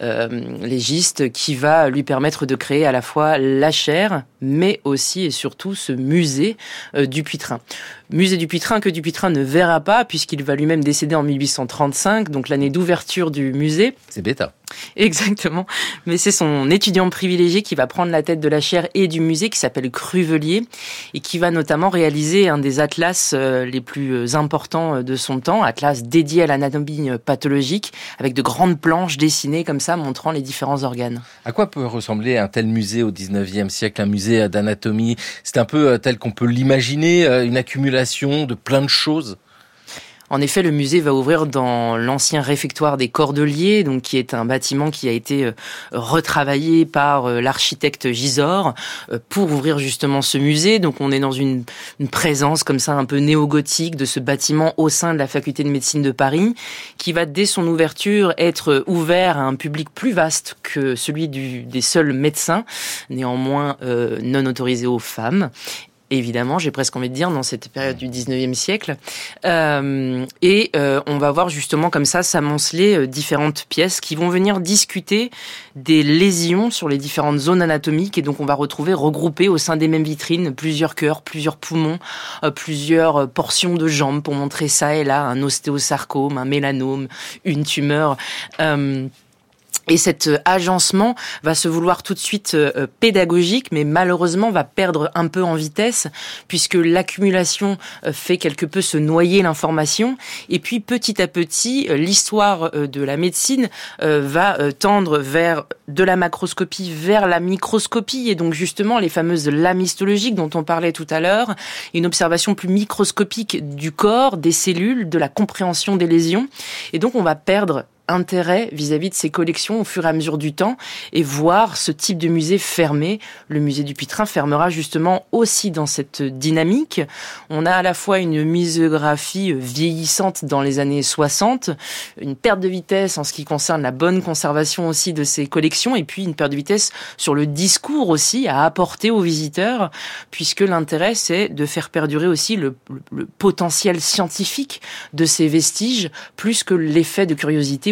légiste, qui va lui permettre de créer à la fois la chaire, mais aussi et surtout ce musée Dupuytren. Musée Dupuytren que Dupuytren ne verra pas, puisqu'il va lui-même décéder en 1835, donc l'année d'ouverture du musée. C'est bêta. Exactement. Mais c'est son étudiant privilégié qui va prendre la tête de la chaire et du musée, qui s'appelle Cruvelier, et qui va notamment réaliser un des atlas les plus importants de son temps, atlas dédié à l'anatomie pathologique, avec de grandes planches dessinées comme ça, montrant les différents organes. À quoi peut ressembler un tel musée au 19e siècle, un musée d'anatomie? C'est un peu tel qu'on peut l'imaginer, une accumulation de plein de choses. En effet, le musée va ouvrir dans l'ancien réfectoire des Cordeliers, donc qui est un bâtiment qui a été retravaillé par l'architecte Gisors pour ouvrir justement ce musée. Donc on est dans une présence comme ça un peu néo-gothique de ce bâtiment au sein de la faculté de médecine de Paris, qui va dès son ouverture être ouvert à un public plus vaste que celui des seuls médecins, néanmoins non autorisés aux femmes. Évidemment, j'ai presque envie de dire, dans cette période du 19e siècle. On va voir justement comme ça s'amonceler différentes pièces qui vont venir discuter des lésions sur les différentes zones anatomiques. Et donc, on va retrouver regroupées au sein des mêmes vitrines plusieurs cœurs, plusieurs poumons, plusieurs portions de jambes pour montrer ça et là un ostéosarcome, un mélanome, une tumeur. Et cet agencement va se vouloir tout de suite pédagogique, mais malheureusement va perdre un peu en vitesse, puisque l'accumulation fait quelque peu se noyer l'information. Et puis petit à petit, l'histoire de la médecine va tendre vers de la macroscopie vers la microscopie, et donc justement les fameuses lames histologiques dont on parlait tout à l'heure, une observation plus microscopique du corps, des cellules, de la compréhension des lésions. Et donc on va perdre intérêt vis-à-vis de ces collections au fur et à mesure du temps et voir ce type de musée fermer. Le musée Dupuytren fermera justement aussi dans cette dynamique. On a à la fois une muséographie vieillissante dans les années 60, une perte de vitesse en ce qui concerne la bonne conservation aussi de ces collections, et puis une perte de vitesse sur le discours aussi à apporter aux visiteurs, puisque l'intérêt c'est de faire perdurer aussi le potentiel scientifique de ces vestiges, plus que l'effet de curiosité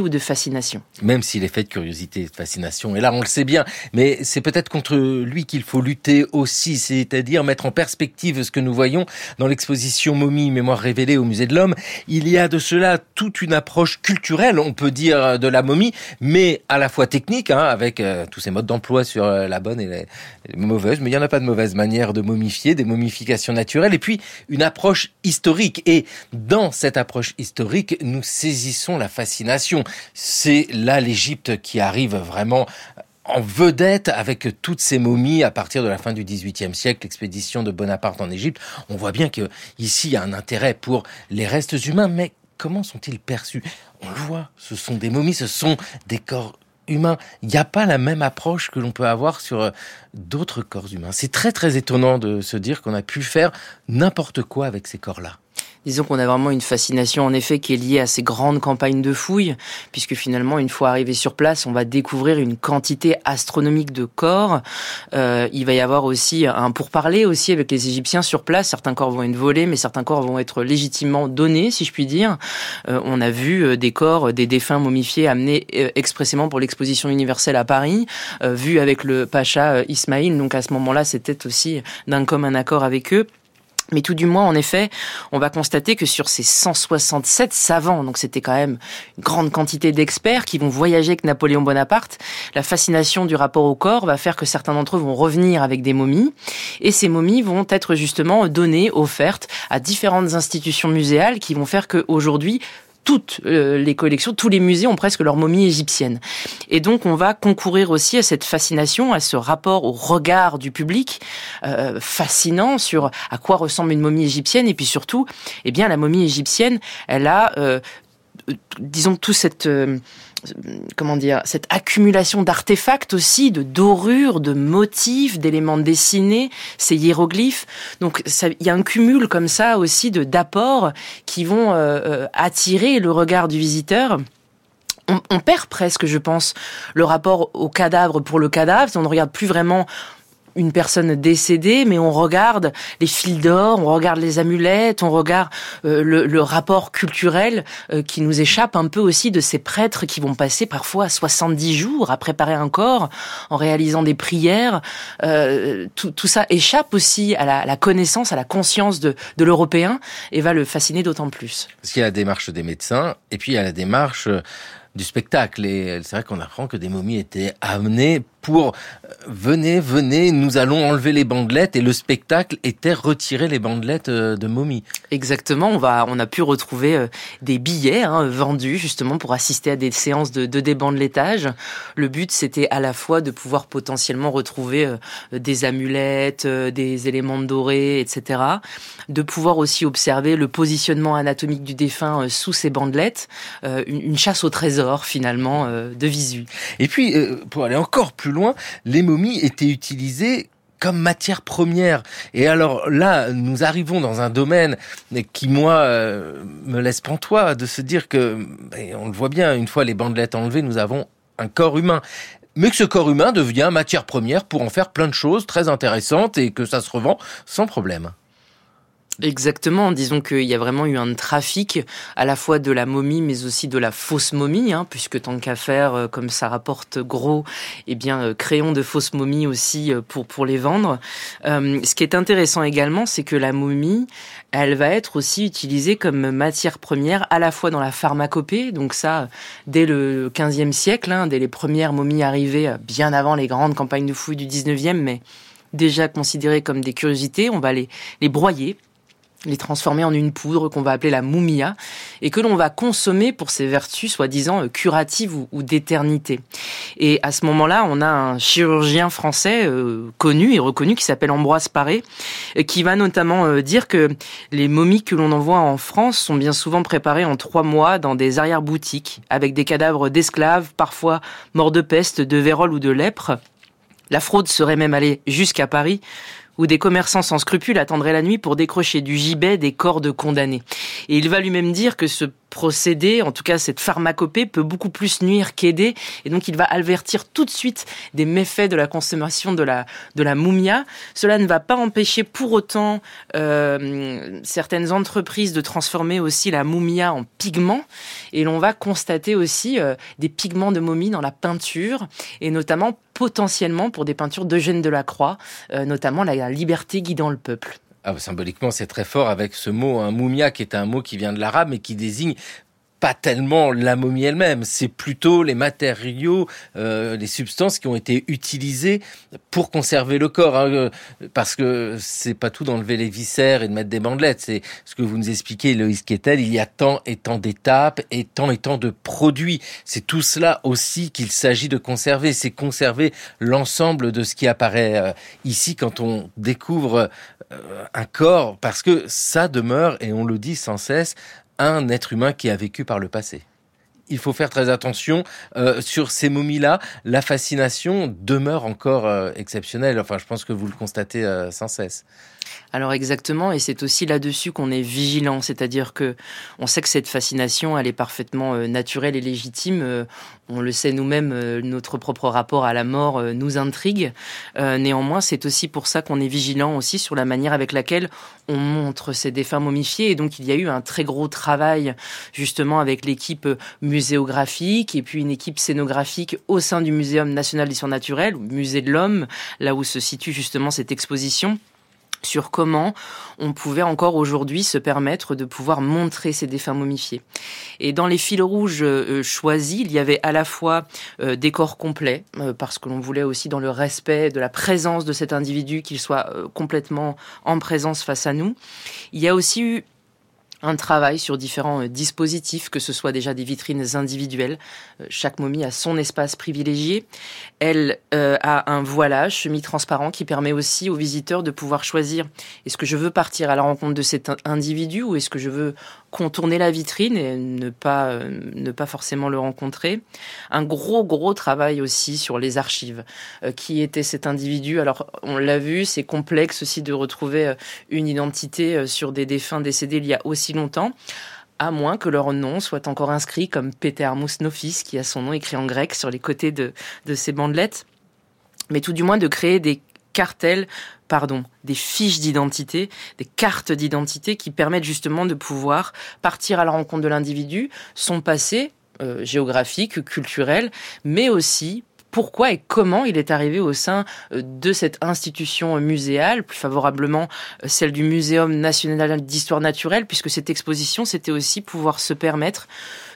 ou de fascination. Même s'il est fait de curiosité et de fascination. Et là, on le sait bien, mais c'est peut-être contre lui qu'il faut lutter aussi, c'est-à-dire mettre en perspective ce que nous voyons dans l'exposition Momie, Mémoire révélée au Musée de l'Homme. Il y a de cela toute une approche culturelle, on peut dire, de la momie, mais à la fois technique, avec tous ces modes d'emploi sur la bonne et les mauvaises, mais il n'y en a pas de mauvaise manière de momifier, des momifications naturelles, et puis une approche historique. Et dans cette approche historique, nous saisissons la fascination. C'est là l'Égypte qui arrive vraiment en vedette avec toutes ces momies à partir de la fin du XVIIIe siècle, l'expédition de Bonaparte en Égypte. On voit bien que ici il y a un intérêt pour les restes humains, mais comment sont-ils perçus ? On le voit, ce sont des momies, ce sont des corps humains. Il n'y a pas la même approche que l'on peut avoir sur d'autres corps humains. C'est très très étonnant de se dire qu'on a pu faire n'importe quoi avec ces corps-là. Disons qu'on a vraiment une fascination en effet qui est liée à ces grandes campagnes de fouilles, puisque finalement une fois arrivé sur place, on va découvrir une quantité astronomique de corps. Il va y avoir aussi un pourparler aussi avec les Égyptiens sur place. Certains corps vont être volés, mais certains corps vont être légitimement donnés, si je puis dire. On a vu des corps, des défunts momifiés amenés expressément pour l'exposition universelle à Paris, vus avec le pacha Ismaïl. Donc à ce moment-là, c'était aussi d'un commun accord avec eux. Mais tout du moins, en effet, on va constater que sur ces 167 savants, donc c'était quand même une grande quantité d'experts qui vont voyager avec Napoléon Bonaparte, la fascination du rapport au corps va faire que certains d'entre eux vont revenir avec des momies. Et ces momies vont être justement données, offertes à différentes institutions muséales qui vont faire qu'aujourd'hui, toutes les collections, tous les musées ont presque leur momie égyptienne. Et donc, on va concourir aussi à cette fascination, à ce rapport au regard du public, fascinant sur à quoi ressemble une momie égyptienne. Et puis surtout, eh bien, la momie égyptienne, elle a, disons, tout cette... cette accumulation d'artefacts aussi, de dorures, de motifs, d'éléments dessinés, ces hiéroglyphes. Donc, il y a un cumul comme ça aussi d'apports qui vont attirer le regard du visiteur. On perd presque, je pense, le rapport au cadavre pour le cadavre. On ne regarde plus vraiment une personne décédée, mais on regarde les fils d'or, on regarde les amulettes, on regarde le rapport culturel qui nous échappe un peu aussi de ces prêtres qui vont passer parfois 70 jours à préparer un corps en réalisant des prières. Tout ça échappe aussi à la connaissance, à la conscience de l'Européen et va le fasciner d'autant plus. Parce qu'il y a la démarche des médecins et puis il y a la démarche du spectacle. Et c'est vrai qu'on apprend que des momies étaient amenées pour venez, nous allons enlever les bandelettes, et le spectacle était retirer les bandelettes de momies. Exactement, on a pu retrouver des billets vendus justement pour assister à des séances de débandelettage. Le but, c'était à la fois de pouvoir potentiellement retrouver des amulettes, des éléments dorés, etc. De pouvoir aussi observer le positionnement anatomique du défunt sous ces bandelettes, une chasse au trésor finalement de visu. Et puis, pour aller encore plus loin, les momies étaient utilisées comme matière première. Et alors là, nous arrivons dans un domaine qui, moi, me laisse pantois de se dire que, on le voit bien, une fois les bandelettes enlevées, nous avons un corps humain. Mais que ce corps humain devient matière première pour en faire plein de choses très intéressantes et que ça se revend sans problème. Exactement, disons qu'il y a vraiment eu un trafic à la fois de la momie mais aussi de la fausse momie, puisque tant qu'à faire, comme ça rapporte gros, créons de fausses momies aussi pour les vendre. Ce qui est intéressant également, c'est que la momie, elle va être aussi utilisée comme matière première à la fois dans la pharmacopée, donc ça dès le XVe siècle, dès les premières momies arrivées, bien avant les grandes campagnes de fouilles du XIXe, mais déjà considérées comme des curiosités, on va les broyer, les transformer en une poudre qu'on va appeler la moumia et que l'on va consommer pour ses vertus soi-disant curatives ou d'éternité. Et à ce moment-là, on a un chirurgien français connu et reconnu qui s'appelle Ambroise Paré, qui va notamment dire que les momies que l'on envoie en France sont bien souvent préparées en 3 mois dans des arrière-boutiques avec des cadavres d'esclaves, parfois morts de peste, de vérole ou de lèpre. La fraude serait même allée jusqu'à Paris, où des commerçants sans scrupules attendraient la nuit pour décrocher du gibet des corps de condamnés. Et il va lui-même dire que ce procédé, en tout cas cette pharmacopée, peut beaucoup plus nuire qu'aider, et donc il va avertir tout de suite des méfaits de la consommation de la mumia. Cela ne va pas empêcher pour autant certaines entreprises de transformer aussi la mumia en pigment, et l'on va constater aussi des pigments de momie dans la peinture, et notamment potentiellement pour des peintures d'Eugène Delacroix, notamment la liberté guidant le peuple. Symboliquement, c'est très fort avec ce mot, mumia, qui est un mot qui vient de l'arabe, mais qui désigne pas tellement la momie elle-même, c'est plutôt les matériaux, les substances qui ont été utilisées pour conserver le corps, parce que c'est pas tout d'enlever les viscères et de mettre des bandelettes, c'est ce que vous nous expliquez, Loïs Quetel, il y a tant et tant d'étapes et tant de produits, c'est tout cela aussi qu'il s'agit de conserver, c'est conserver l'ensemble de ce qui apparaît ici quand on découvre un corps, parce que ça demeure, et on le dit sans cesse, un être humain qui a vécu par le passé. Il faut faire très attention sur ces momies-là. La fascination demeure encore exceptionnelle. Enfin, je pense que vous le constatez sans cesse. Alors exactement, et c'est aussi là-dessus qu'on est vigilant, c'est-à-dire que on sait que cette fascination, elle est parfaitement naturelle et légitime. On le sait nous-mêmes, notre propre rapport à la mort nous intrigue. Néanmoins, c'est aussi pour ça qu'on est vigilant aussi sur la manière avec laquelle on montre ces défunts momifiés. Et donc, il y a eu un très gros travail justement avec l'équipe muséographique et puis une équipe scénographique au sein du Muséum national d'histoire naturelle, Musée de l'Homme, là où se situe justement cette exposition, sur comment on pouvait encore aujourd'hui se permettre de pouvoir montrer ces défunts momifiés. Et dans les fils rouges choisis, il y avait à la fois des corps complets, parce que l'on voulait aussi dans le respect de la présence de cet individu, qu'il soit complètement en présence face à nous. Il y a aussi eu un travail sur différents dispositifs, que ce soit déjà des vitrines individuelles. Chaque momie a son espace privilégié. Elle a un voilage semi-transparent qui permet aussi aux visiteurs de pouvoir choisir: est-ce que je veux partir à la rencontre de cet individu ou est-ce que je veux contourner la vitrine et ne pas forcément le rencontrer. Un gros travail aussi sur les archives. Qui était cet individu? Alors, on l'a vu, c'est complexe aussi de retrouver une identité sur des défunts décédés il y a aussi longtemps, à moins que leur nom soit encore inscrit comme Pétermous Nofis, qui a son nom écrit en grec sur les côtés de ces bandelettes, mais tout du moins de créer des fiches d'identité, des cartes d'identité qui permettent justement de pouvoir partir à la rencontre de l'individu, son passé géographique, culturel, mais aussi pourquoi et comment il est arrivé au sein de cette institution muséale, plus favorablement celle du Muséum national d'histoire naturelle, puisque cette exposition, c'était aussi pouvoir se permettre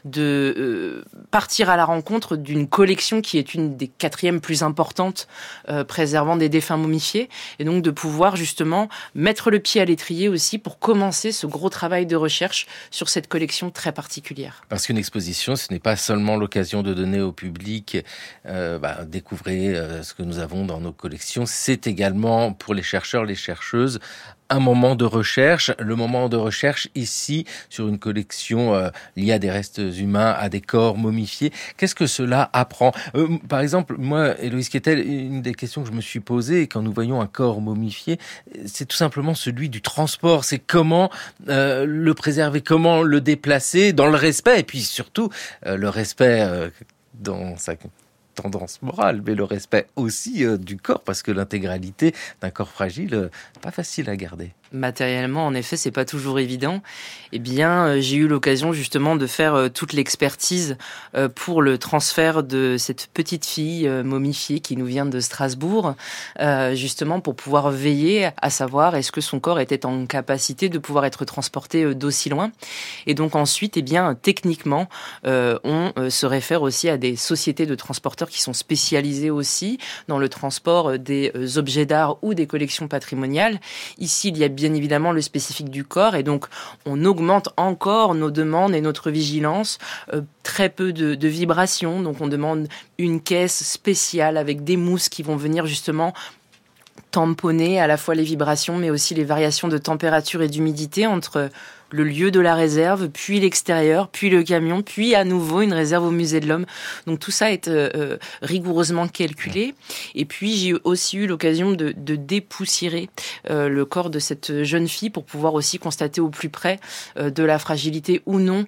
de partir à la rencontre d'une collection qui est une des 4e plus importantes préservant des défunts momifiés, et donc de pouvoir justement mettre le pied à l'étrier aussi pour commencer ce gros travail de recherche sur cette collection très particulière. Parce qu'une exposition, ce n'est pas seulement l'occasion de donner au public découvrir ce que nous avons dans nos collections, c'est également pour les chercheurs, les chercheuses, un moment de recherche. Le moment de recherche ici, sur une collection liée à des restes humains, à des corps momifiés. Qu'est-ce que cela apprend? Par exemple, moi, Loïs Quetel, une des questions que je me suis posée quand nous voyons un corps momifié, c'est tout simplement celui du transport. C'est comment le préserver, comment le déplacer dans le respect, et puis surtout le respect dans sa tendance morale, mais le respect aussi du corps, parce que l'intégralité d'un corps fragile, pas facile à garder. Matériellement, en effet, c'est pas toujours évident. Eh bien, j'ai eu l'occasion justement de faire toute l'expertise pour le transfert de cette petite fille momifiée qui nous vient de Strasbourg, justement pour pouvoir veiller à savoir est-ce que son corps était en capacité de pouvoir être transporté d'aussi loin. Et donc ensuite, eh bien, techniquement, on se réfère aussi à des sociétés de transporteurs qui sont spécialisées aussi dans le transport des objets d'art ou des collections patrimoniales. Ici, il y a bien évidemment le spécifique du corps, et donc on augmente encore nos demandes et notre vigilance. Très peu de vibrations, donc on demande une caisse spéciale avec des mousses qui vont venir justement tamponner à la fois les vibrations mais aussi les variations de température et d'humidité entre le lieu de la réserve, puis l'extérieur, puis le camion, puis à nouveau une réserve au musée de l'Homme. Donc tout ça est rigoureusement calculé. Et puis j'ai aussi eu l'occasion de dépoussiérer le corps de cette jeune fille pour pouvoir aussi constater au plus près de la fragilité ou non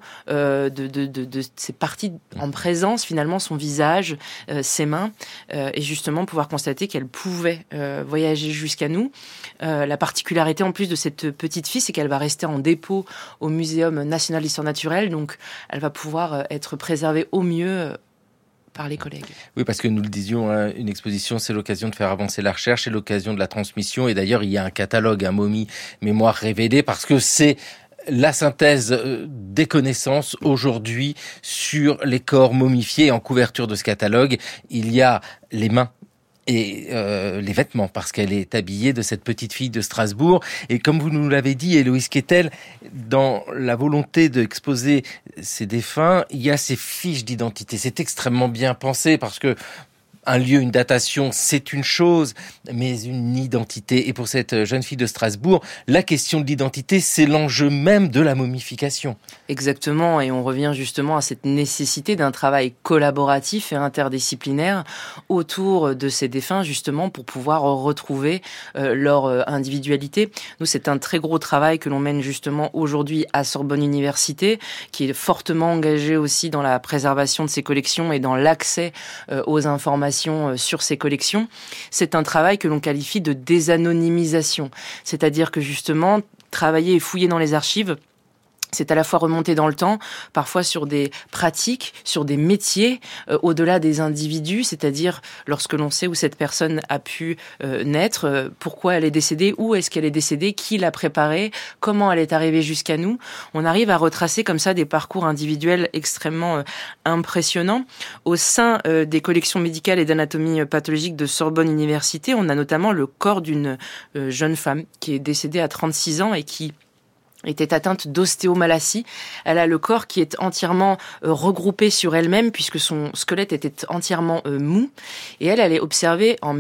de ses parties en présence, finalement son visage, ses mains, et justement pouvoir constater qu'elle pouvait voyager jusqu'à nous. La particularité en plus de cette petite fille, c'est qu'elle va rester en dépôt au Muséum national d'histoire naturelle, donc elle va pouvoir être préservée au mieux par les collègues. Oui, parce que nous le disions, une exposition, c'est l'occasion de faire avancer la recherche, c'est l'occasion de la transmission, et d'ailleurs il y a un catalogue, un Momie Mémoire Révélée, parce que c'est la synthèse des connaissances aujourd'hui sur les corps momifiés. En couverture de ce catalogue, il y a les mains et les vêtements, parce qu'elle est habillée de cette petite fille de Strasbourg. Et comme vous nous l'avez dit, Héloïse Quettel, dans la volonté d'exposer ces défunts, il y a ces fiches d'identité. C'est extrêmement bien pensé, parce que un lieu, une datation, c'est une chose, mais une identité. Et pour cette jeune fille de Strasbourg, la question de l'identité, c'est l'enjeu même de la momification. Exactement, et on revient justement à cette nécessité d'un travail collaboratif et interdisciplinaire autour de ces défunts, justement, pour pouvoir retrouver leur individualité. Nous, c'est un très gros travail que l'on mène justement aujourd'hui à Sorbonne Université, qui est fortement engagé aussi dans la préservation de ces collections et dans l'accès aux informations sur ces collections. C'est un travail que l'on qualifie de désanonymisation. C'est-à-dire que justement, travailler et fouiller dans les archives, c'est à la fois remonter dans le temps, parfois sur des pratiques, sur des métiers, au-delà des individus, c'est-à-dire lorsque l'on sait où cette personne a pu naître, pourquoi elle est décédée, où est-ce qu'elle est décédée, qui l'a préparée, comment elle est arrivée jusqu'à nous. On arrive à retracer comme ça des parcours individuels extrêmement impressionnants. Au sein des collections médicales et d'anatomie pathologique de Sorbonne Université, on a notamment le corps d'une jeune femme qui est décédée à 36 ans et qui était atteinte d'ostéomalacie. Elle a le corps qui est entièrement regroupé sur elle-même puisque son squelette était entièrement mou. Et elle est observée en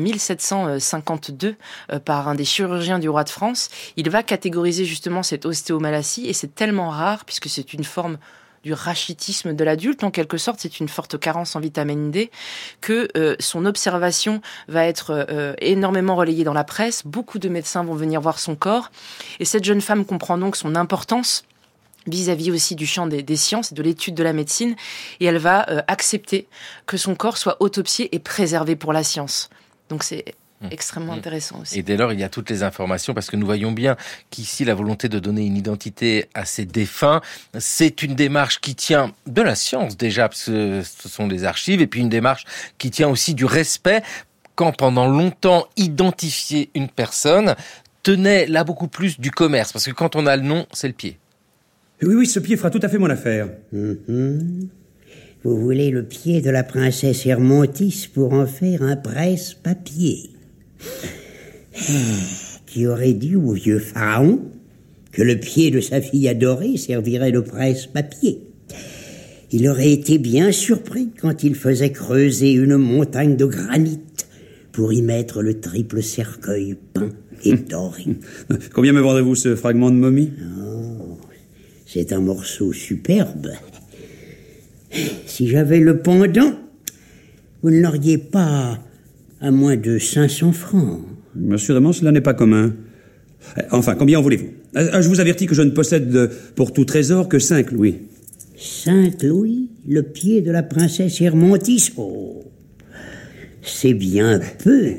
1752 par un des chirurgiens du roi de France. Il va catégoriser justement cette ostéomalacie et c'est tellement rare puisque c'est une forme du rachitisme de l'adulte, en quelque sorte, c'est une forte carence en vitamine D, que son observation va être énormément relayée dans la presse. Beaucoup de médecins vont venir voir son corps. Et cette jeune femme comprend donc son importance vis-à-vis aussi du champ des sciences et de l'étude de la médecine. Et elle va accepter que son corps soit autopsié et préservé pour la science. Donc c'est extrêmement intéressant aussi. Et dès lors, il y a toutes les informations, parce que nous voyons bien qu'ici, la volonté de donner une identité à ces défunts, c'est une démarche qui tient de la science déjà, parce que ce sont des archives, et puis une démarche qui tient aussi du respect, quand pendant longtemps, identifier une personne tenait là beaucoup plus du commerce, parce que quand on a le nom, c'est le pied. Oui, ce pied fera tout à fait mon affaire. Vous voulez le pied de la princesse Hermontis pour en faire un presse-papier. Qui aurait dit au vieux pharaon que le pied de sa fille adorée servirait de presse-papier. Il aurait été bien surpris quand il faisait creuser une montagne de granit pour y mettre le triple cercueil peint et doré. Combien me vendrez-vous ce fragment de momie ? Oh, c'est un morceau superbe. Si j'avais le pendant, vous ne l'auriez pas à moins de 500 francs. Assurément, cela n'est pas commun. Enfin, combien en voulez-vous ? Je vous avertis que je ne possède pour tout trésor que 5 louis. 5 louis ? Le pied de la princesse Hermontis ? Oh, c'est bien peu.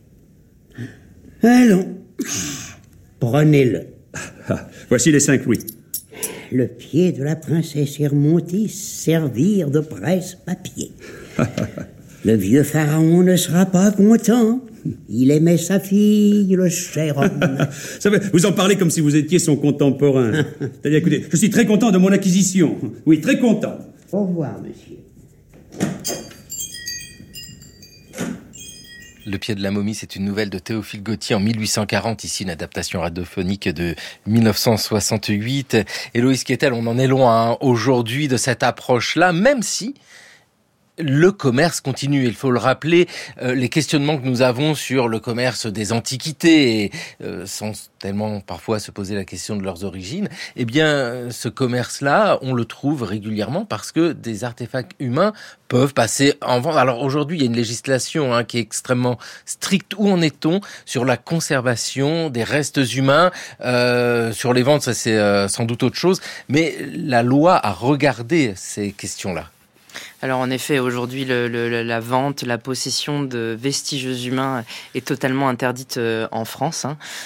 Allons, prenez-le. Voici les 5 louis. Le pied de la princesse Hermontis servir de presse-papier. Le vieux pharaon ne sera pas content. Il aimait sa fille, le cher homme. Vous en parlez comme si vous étiez son contemporain. C'est-à-dire, écoutez, je suis très content de mon acquisition. Oui, très content. Au revoir, monsieur. Le pied de la momie, c'est une nouvelle de Théophile Gautier en 1840, ici une adaptation radiophonique de 1968. Héloïse Quettel, on en est loin aujourd'hui de cette approche-là, même si le commerce continue. Il faut le rappeler, les questionnements que nous avons sur le commerce des antiquités, sans tellement parfois se poser la question de leurs origines, eh bien, ce commerce-là, on le trouve régulièrement parce que des artefacts humains peuvent passer en vente. Alors aujourd'hui, il y a une législation qui est extrêmement stricte. Où en est-on sur la conservation des restes humains? Sur les ventes, ça c'est sans doute autre chose. Mais la loi a regardé ces questions-là. Alors en effet, aujourd'hui, la vente, la possession de vestiges humains est totalement interdite en France.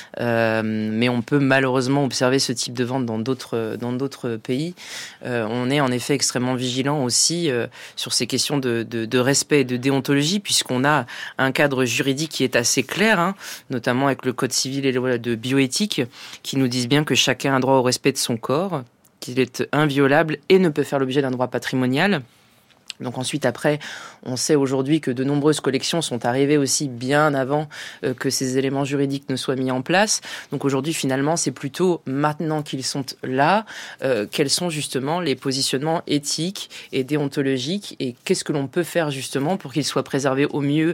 Mais on peut malheureusement observer ce type de vente dans d'autres pays. On est en effet extrêmement vigilant aussi sur ces questions de respect et de déontologie, puisqu'on a un cadre juridique qui est assez clair, notamment avec le Code civil et les lois de bioéthique, qui nous disent bien que chacun a droit au respect de son corps, qu'il est inviolable et ne peut faire l'objet d'un droit patrimonial. Donc ensuite, après, on sait aujourd'hui que de nombreuses collections sont arrivées aussi bien avant que ces éléments juridiques ne soient mis en place. Donc aujourd'hui, finalement, c'est plutôt maintenant qu'ils sont là, quels sont justement les positionnements éthiques et déontologiques et qu'est-ce que l'on peut faire justement pour qu'ils soient préservés au mieux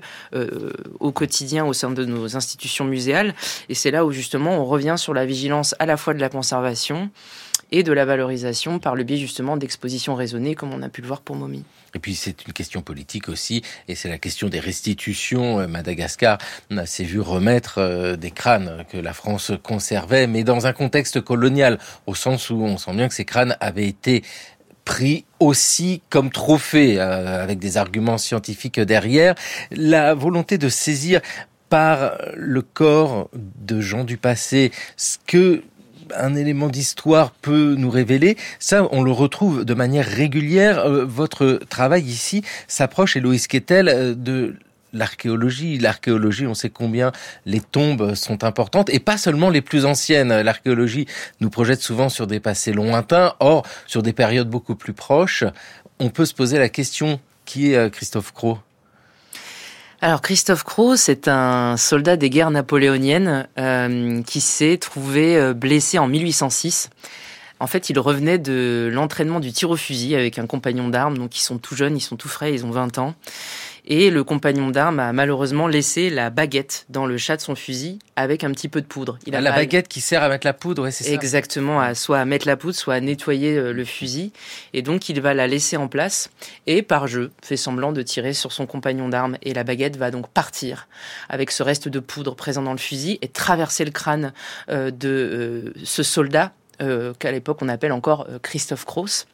au quotidien au sein de nos institutions muséales. Et c'est là où justement on revient sur la vigilance à la fois de la conservation et de la valorisation par le biais justement d'expositions raisonnées comme on a pu le voir pour Momy. Et puis c'est une question politique aussi, et c'est la question des restitutions. Madagascar s'est vu remettre des crânes que la France conservait, mais dans un contexte colonial, au sens où on sent bien que ces crânes avaient été pris aussi comme trophée, avec des arguments scientifiques derrière. La volonté de saisir par le corps de gens du passé ce que un élément d'histoire peut nous révéler, ça on le retrouve de manière régulière. Votre travail ici s'approche, Héloïse Quettel, de l'archéologie. L'archéologie, on sait combien les tombes sont importantes, et pas seulement les plus anciennes. L'archéologie nous projette souvent sur des passés lointains, or sur des périodes beaucoup plus proches. On peut se poser la question, qui est Christophe Cros ? Alors Christophe Cros, c'est un soldat des guerres napoléoniennes qui s'est trouvé blessé en 1806. En fait, il revenait de l'entraînement du tir au fusil avec un compagnon d'armes, donc ils sont tout jeunes, ils sont tout frais, ils ont 20 ans. Et le compagnon d'armes a malheureusement laissé la baguette dans le chat de son fusil avec un petit peu de poudre. La baguette qui sert à mettre la poudre, ouais, c'est ça. Exactement, soit à mettre la poudre, soit à nettoyer le fusil. Et donc, il va la laisser en place et, par jeu, fait semblant de tirer sur son compagnon d'armes. Et la baguette va donc partir avec ce reste de poudre présent dans le fusil et traverser le crâne de ce soldat qu'à l'époque on appelle encore Christophe Cros.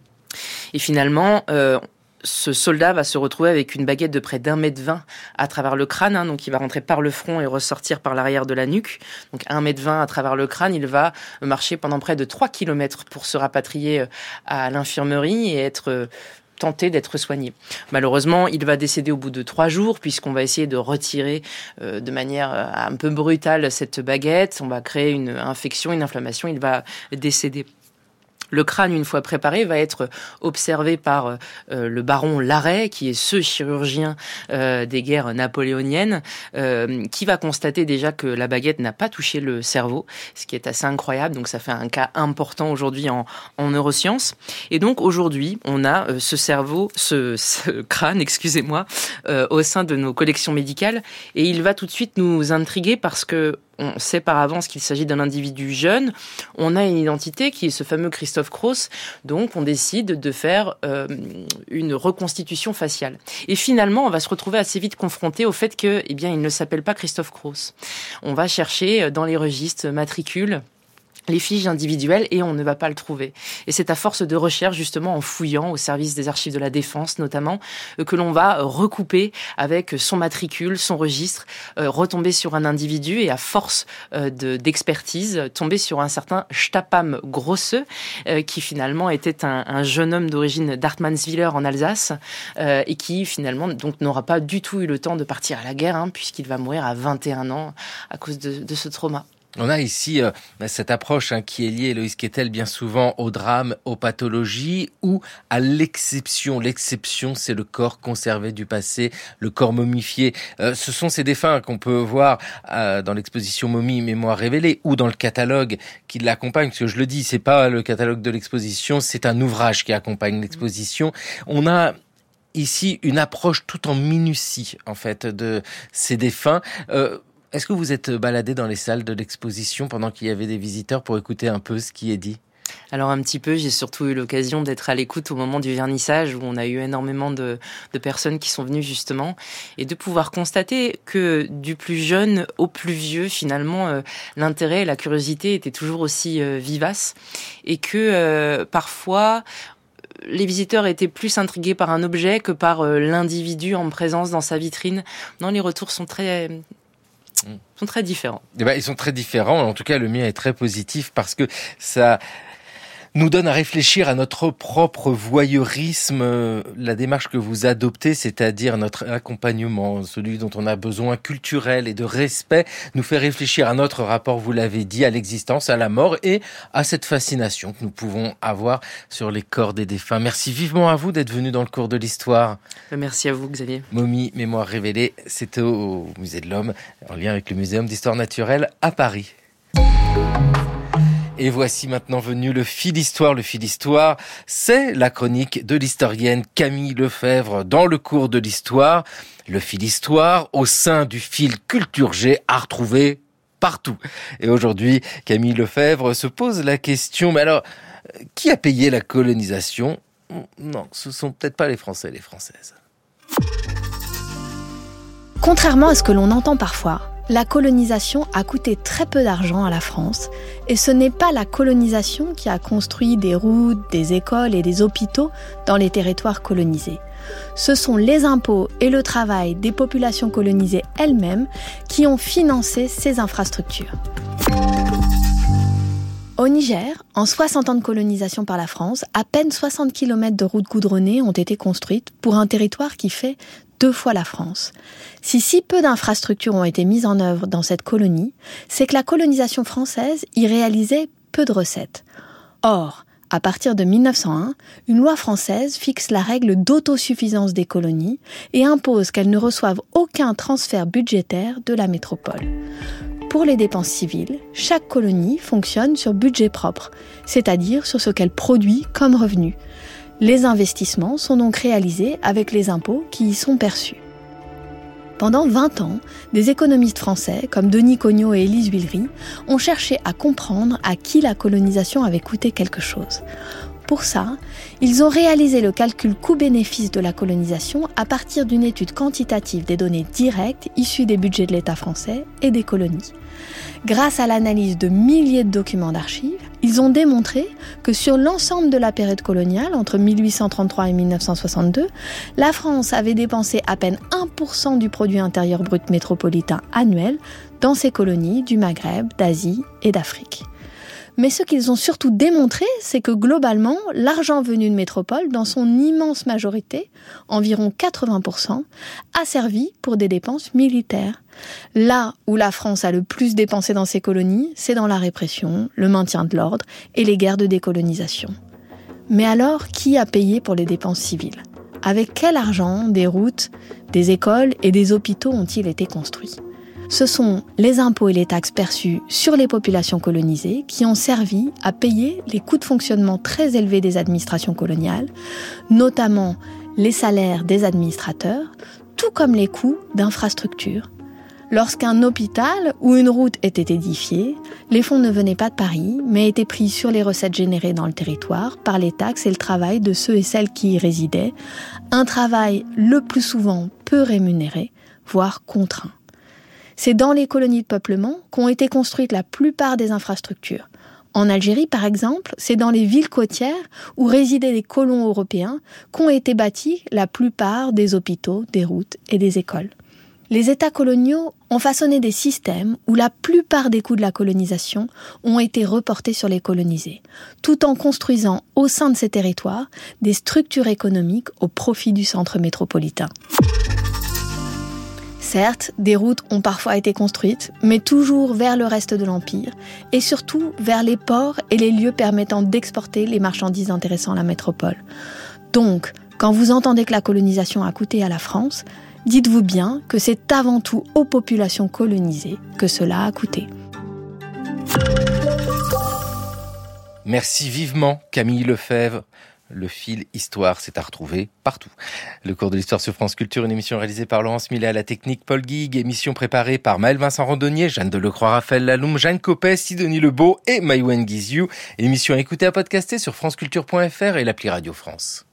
Et finalement, ce soldat va se retrouver avec une baguette de près d'1,20 m à travers le crâne, donc il va rentrer par le front et ressortir par l'arrière de la nuque. Donc 1,20 m à travers le crâne, il va marcher pendant près de 3 km pour se rapatrier à l'infirmerie et être tenté d'être soigné. Malheureusement, il va décéder au bout de 3 jours, puisqu'on va essayer de retirer de manière un peu brutale cette baguette. On va créer une infection, une inflammation, il va décéder. Le crâne, une fois préparé, va être observé par le baron Larrey, qui est ce chirurgien des guerres napoléoniennes, qui va constater déjà que la baguette n'a pas touché le cerveau, ce qui est assez incroyable. Donc ça fait un cas important aujourd'hui en neurosciences. Et donc aujourd'hui, on a ce crâne, excusez-moi, au sein de nos collections médicales. Et il va tout de suite nous intriguer parce que on sait par avance qu'il s'agit d'un individu jeune. On a une identité qui est ce fameux Christophe Cros. Donc, on décide de faire une reconstitution faciale. Et finalement, on va se retrouver assez vite confronté au fait que, eh bien, il ne s'appelle pas Christophe Cros. On va chercher dans les registres, matricules, les fiches individuelles et on ne va pas le trouver. Et c'est à force de recherche, justement, en fouillant au service des archives de la Défense, notamment, que l'on va recouper avec son matricule, son registre, retomber sur un individu et à force d'expertise, tomber sur un certain Stapam Grosse, qui finalement était un jeune homme d'origine d'Hartmannswiller en Alsace, et qui finalement donc n'aura pas du tout eu le temps de partir à la guerre, puisqu'il va mourir à 21 ans à cause de ce trauma. On a ici cette approche qui est liée, Héloïse Quettel, bien souvent au drame, aux pathologies ou à l'exception. L'exception, c'est le corps conservé du passé, le corps momifié. Ce sont ces défunts qu'on peut voir dans l'exposition Momy, Mémoire révélée, ou dans le catalogue qui l'accompagne. Parce que je le dis, c'est pas le catalogue de l'exposition, c'est un ouvrage qui accompagne l'exposition. On a ici une approche tout en minutie, en fait, de ces défunts. Est-ce que vous êtes baladé dans les salles de l'exposition pendant qu'il y avait des visiteurs pour écouter un peu ce qui est dit ? Alors un petit peu, j'ai surtout eu l'occasion d'être à l'écoute au moment du vernissage où on a eu énormément de personnes qui sont venues justement et de pouvoir constater que du plus jeune au plus vieux, finalement, l'intérêt et la curiosité étaient toujours aussi vivaces et que parfois les visiteurs étaient plus intrigués par un objet que par l'individu en présence dans sa vitrine. Non, les retours sont très différents. Ils sont très différents. En tout cas, le mien est très positif parce que ça nous donne à réfléchir à notre propre voyeurisme. La démarche que vous adoptez, c'est-à-dire notre accompagnement, celui dont on a besoin culturel et de respect, nous fait réfléchir à notre rapport, vous l'avez dit, à l'existence, à la mort et à cette fascination que nous pouvons avoir sur les corps des défunts. Merci vivement à vous d'être venu dans le cours de l'histoire. Merci à vous, Xavier. Momie, mémoire révélée, c'était au Musée de l'Homme, en lien avec le Muséum d'Histoire Naturelle à Paris. Et voici maintenant venu le fil d'histoire. Le fil d'histoire, c'est la chronique de l'historienne Camille Lefebvre dans le cours de l'histoire. Le fil d'histoire au sein du fil Culture G à retrouver partout. Et aujourd'hui, Camille Lefebvre se pose la question, mais alors, qui a payé la colonisation ? Non, ce sont peut-être pas les Français et les Françaises. Contrairement à ce que l'on entend parfois, la colonisation a coûté très peu d'argent à la France et ce n'est pas la colonisation qui a construit des routes, des écoles et des hôpitaux dans les territoires colonisés. Ce sont les impôts et le travail des populations colonisées elles-mêmes qui ont financé ces infrastructures. Au Niger, en 60 ans de colonisation par la France, à peine 60 km de routes goudronnées ont été construites pour un territoire qui fait 2 fois la France. Si peu d'infrastructures ont été mises en œuvre dans cette colonie, c'est que la colonisation française y réalisait peu de recettes. Or, à partir de 1901, une loi française fixe la règle d'autosuffisance des colonies et impose qu'elles ne reçoivent aucun transfert budgétaire de la métropole. Pour les dépenses civiles, chaque colonie fonctionne sur budget propre, c'est-à-dire sur ce qu'elle produit comme revenu. Les investissements sont donc réalisés avec les impôts qui y sont perçus. Pendant 20 ans, des économistes français comme Denis Cognot et Élise Villery ont cherché à comprendre à qui la colonisation avait coûté quelque chose. Pour ça, ils ont réalisé le calcul coût-bénéfice de la colonisation à partir d'une étude quantitative des données directes issues des budgets de l'État français et des colonies. Grâce à l'analyse de milliers de documents d'archives, ils ont démontré que sur l'ensemble de la période coloniale, entre 1833 et 1962, la France avait dépensé à peine 1% du produit intérieur brut métropolitain annuel dans ses colonies du Maghreb, d'Asie et d'Afrique. Mais ce qu'ils ont surtout démontré, c'est que globalement, l'argent venu de métropole, dans son immense majorité, environ 80%, a servi pour des dépenses militaires. Là où la France a le plus dépensé dans ses colonies, c'est dans la répression, le maintien de l'ordre et les guerres de décolonisation. Mais alors, qui a payé pour les dépenses civiles ? Avec quel argent des routes, des écoles et des hôpitaux ont-ils été construits ? Ce sont les impôts et les taxes perçus sur les populations colonisées qui ont servi à payer les coûts de fonctionnement très élevés des administrations coloniales, notamment les salaires des administrateurs, tout comme les coûts d'infrastructures. Lorsqu'un hôpital ou une route était édifié, les fonds ne venaient pas de Paris, mais étaient pris sur les recettes générées dans le territoire par les taxes et le travail de ceux et celles qui y résidaient, un travail le plus souvent peu rémunéré, voire contraint. C'est dans les colonies de peuplement qu'ont été construites la plupart des infrastructures. En Algérie, par exemple, c'est dans les villes côtières où résidaient les colons européens qu'ont été bâtis la plupart des hôpitaux, des routes et des écoles. Les États coloniaux ont façonné des systèmes où la plupart des coûts de la colonisation ont été reportés sur les colonisés, tout en construisant au sein de ces territoires des structures économiques au profit du centre métropolitain. Certes, des routes ont parfois été construites, mais toujours vers le reste de l'Empire, et surtout vers les ports et les lieux permettant d'exporter les marchandises intéressant la métropole. Donc, quand vous entendez que la colonisation a coûté à la France, dites-vous bien que c'est avant tout aux populations colonisées que cela a coûté. Merci vivement, Camille Lefebvre. Le fil histoire, c'est à retrouver partout. Le cours de l'histoire sur France Culture, une émission réalisée par Laurence Millet à la technique, Paul Guigues, émission préparée par Maël Vincent Randonnier, Jeanne Delecroix, Raphaël Laloum, Jeanne Copet, Sidonie Lebeau et Maïwen Guizou. Émission à écouter, à podcaster sur franceculture.fr et l'appli Radio France.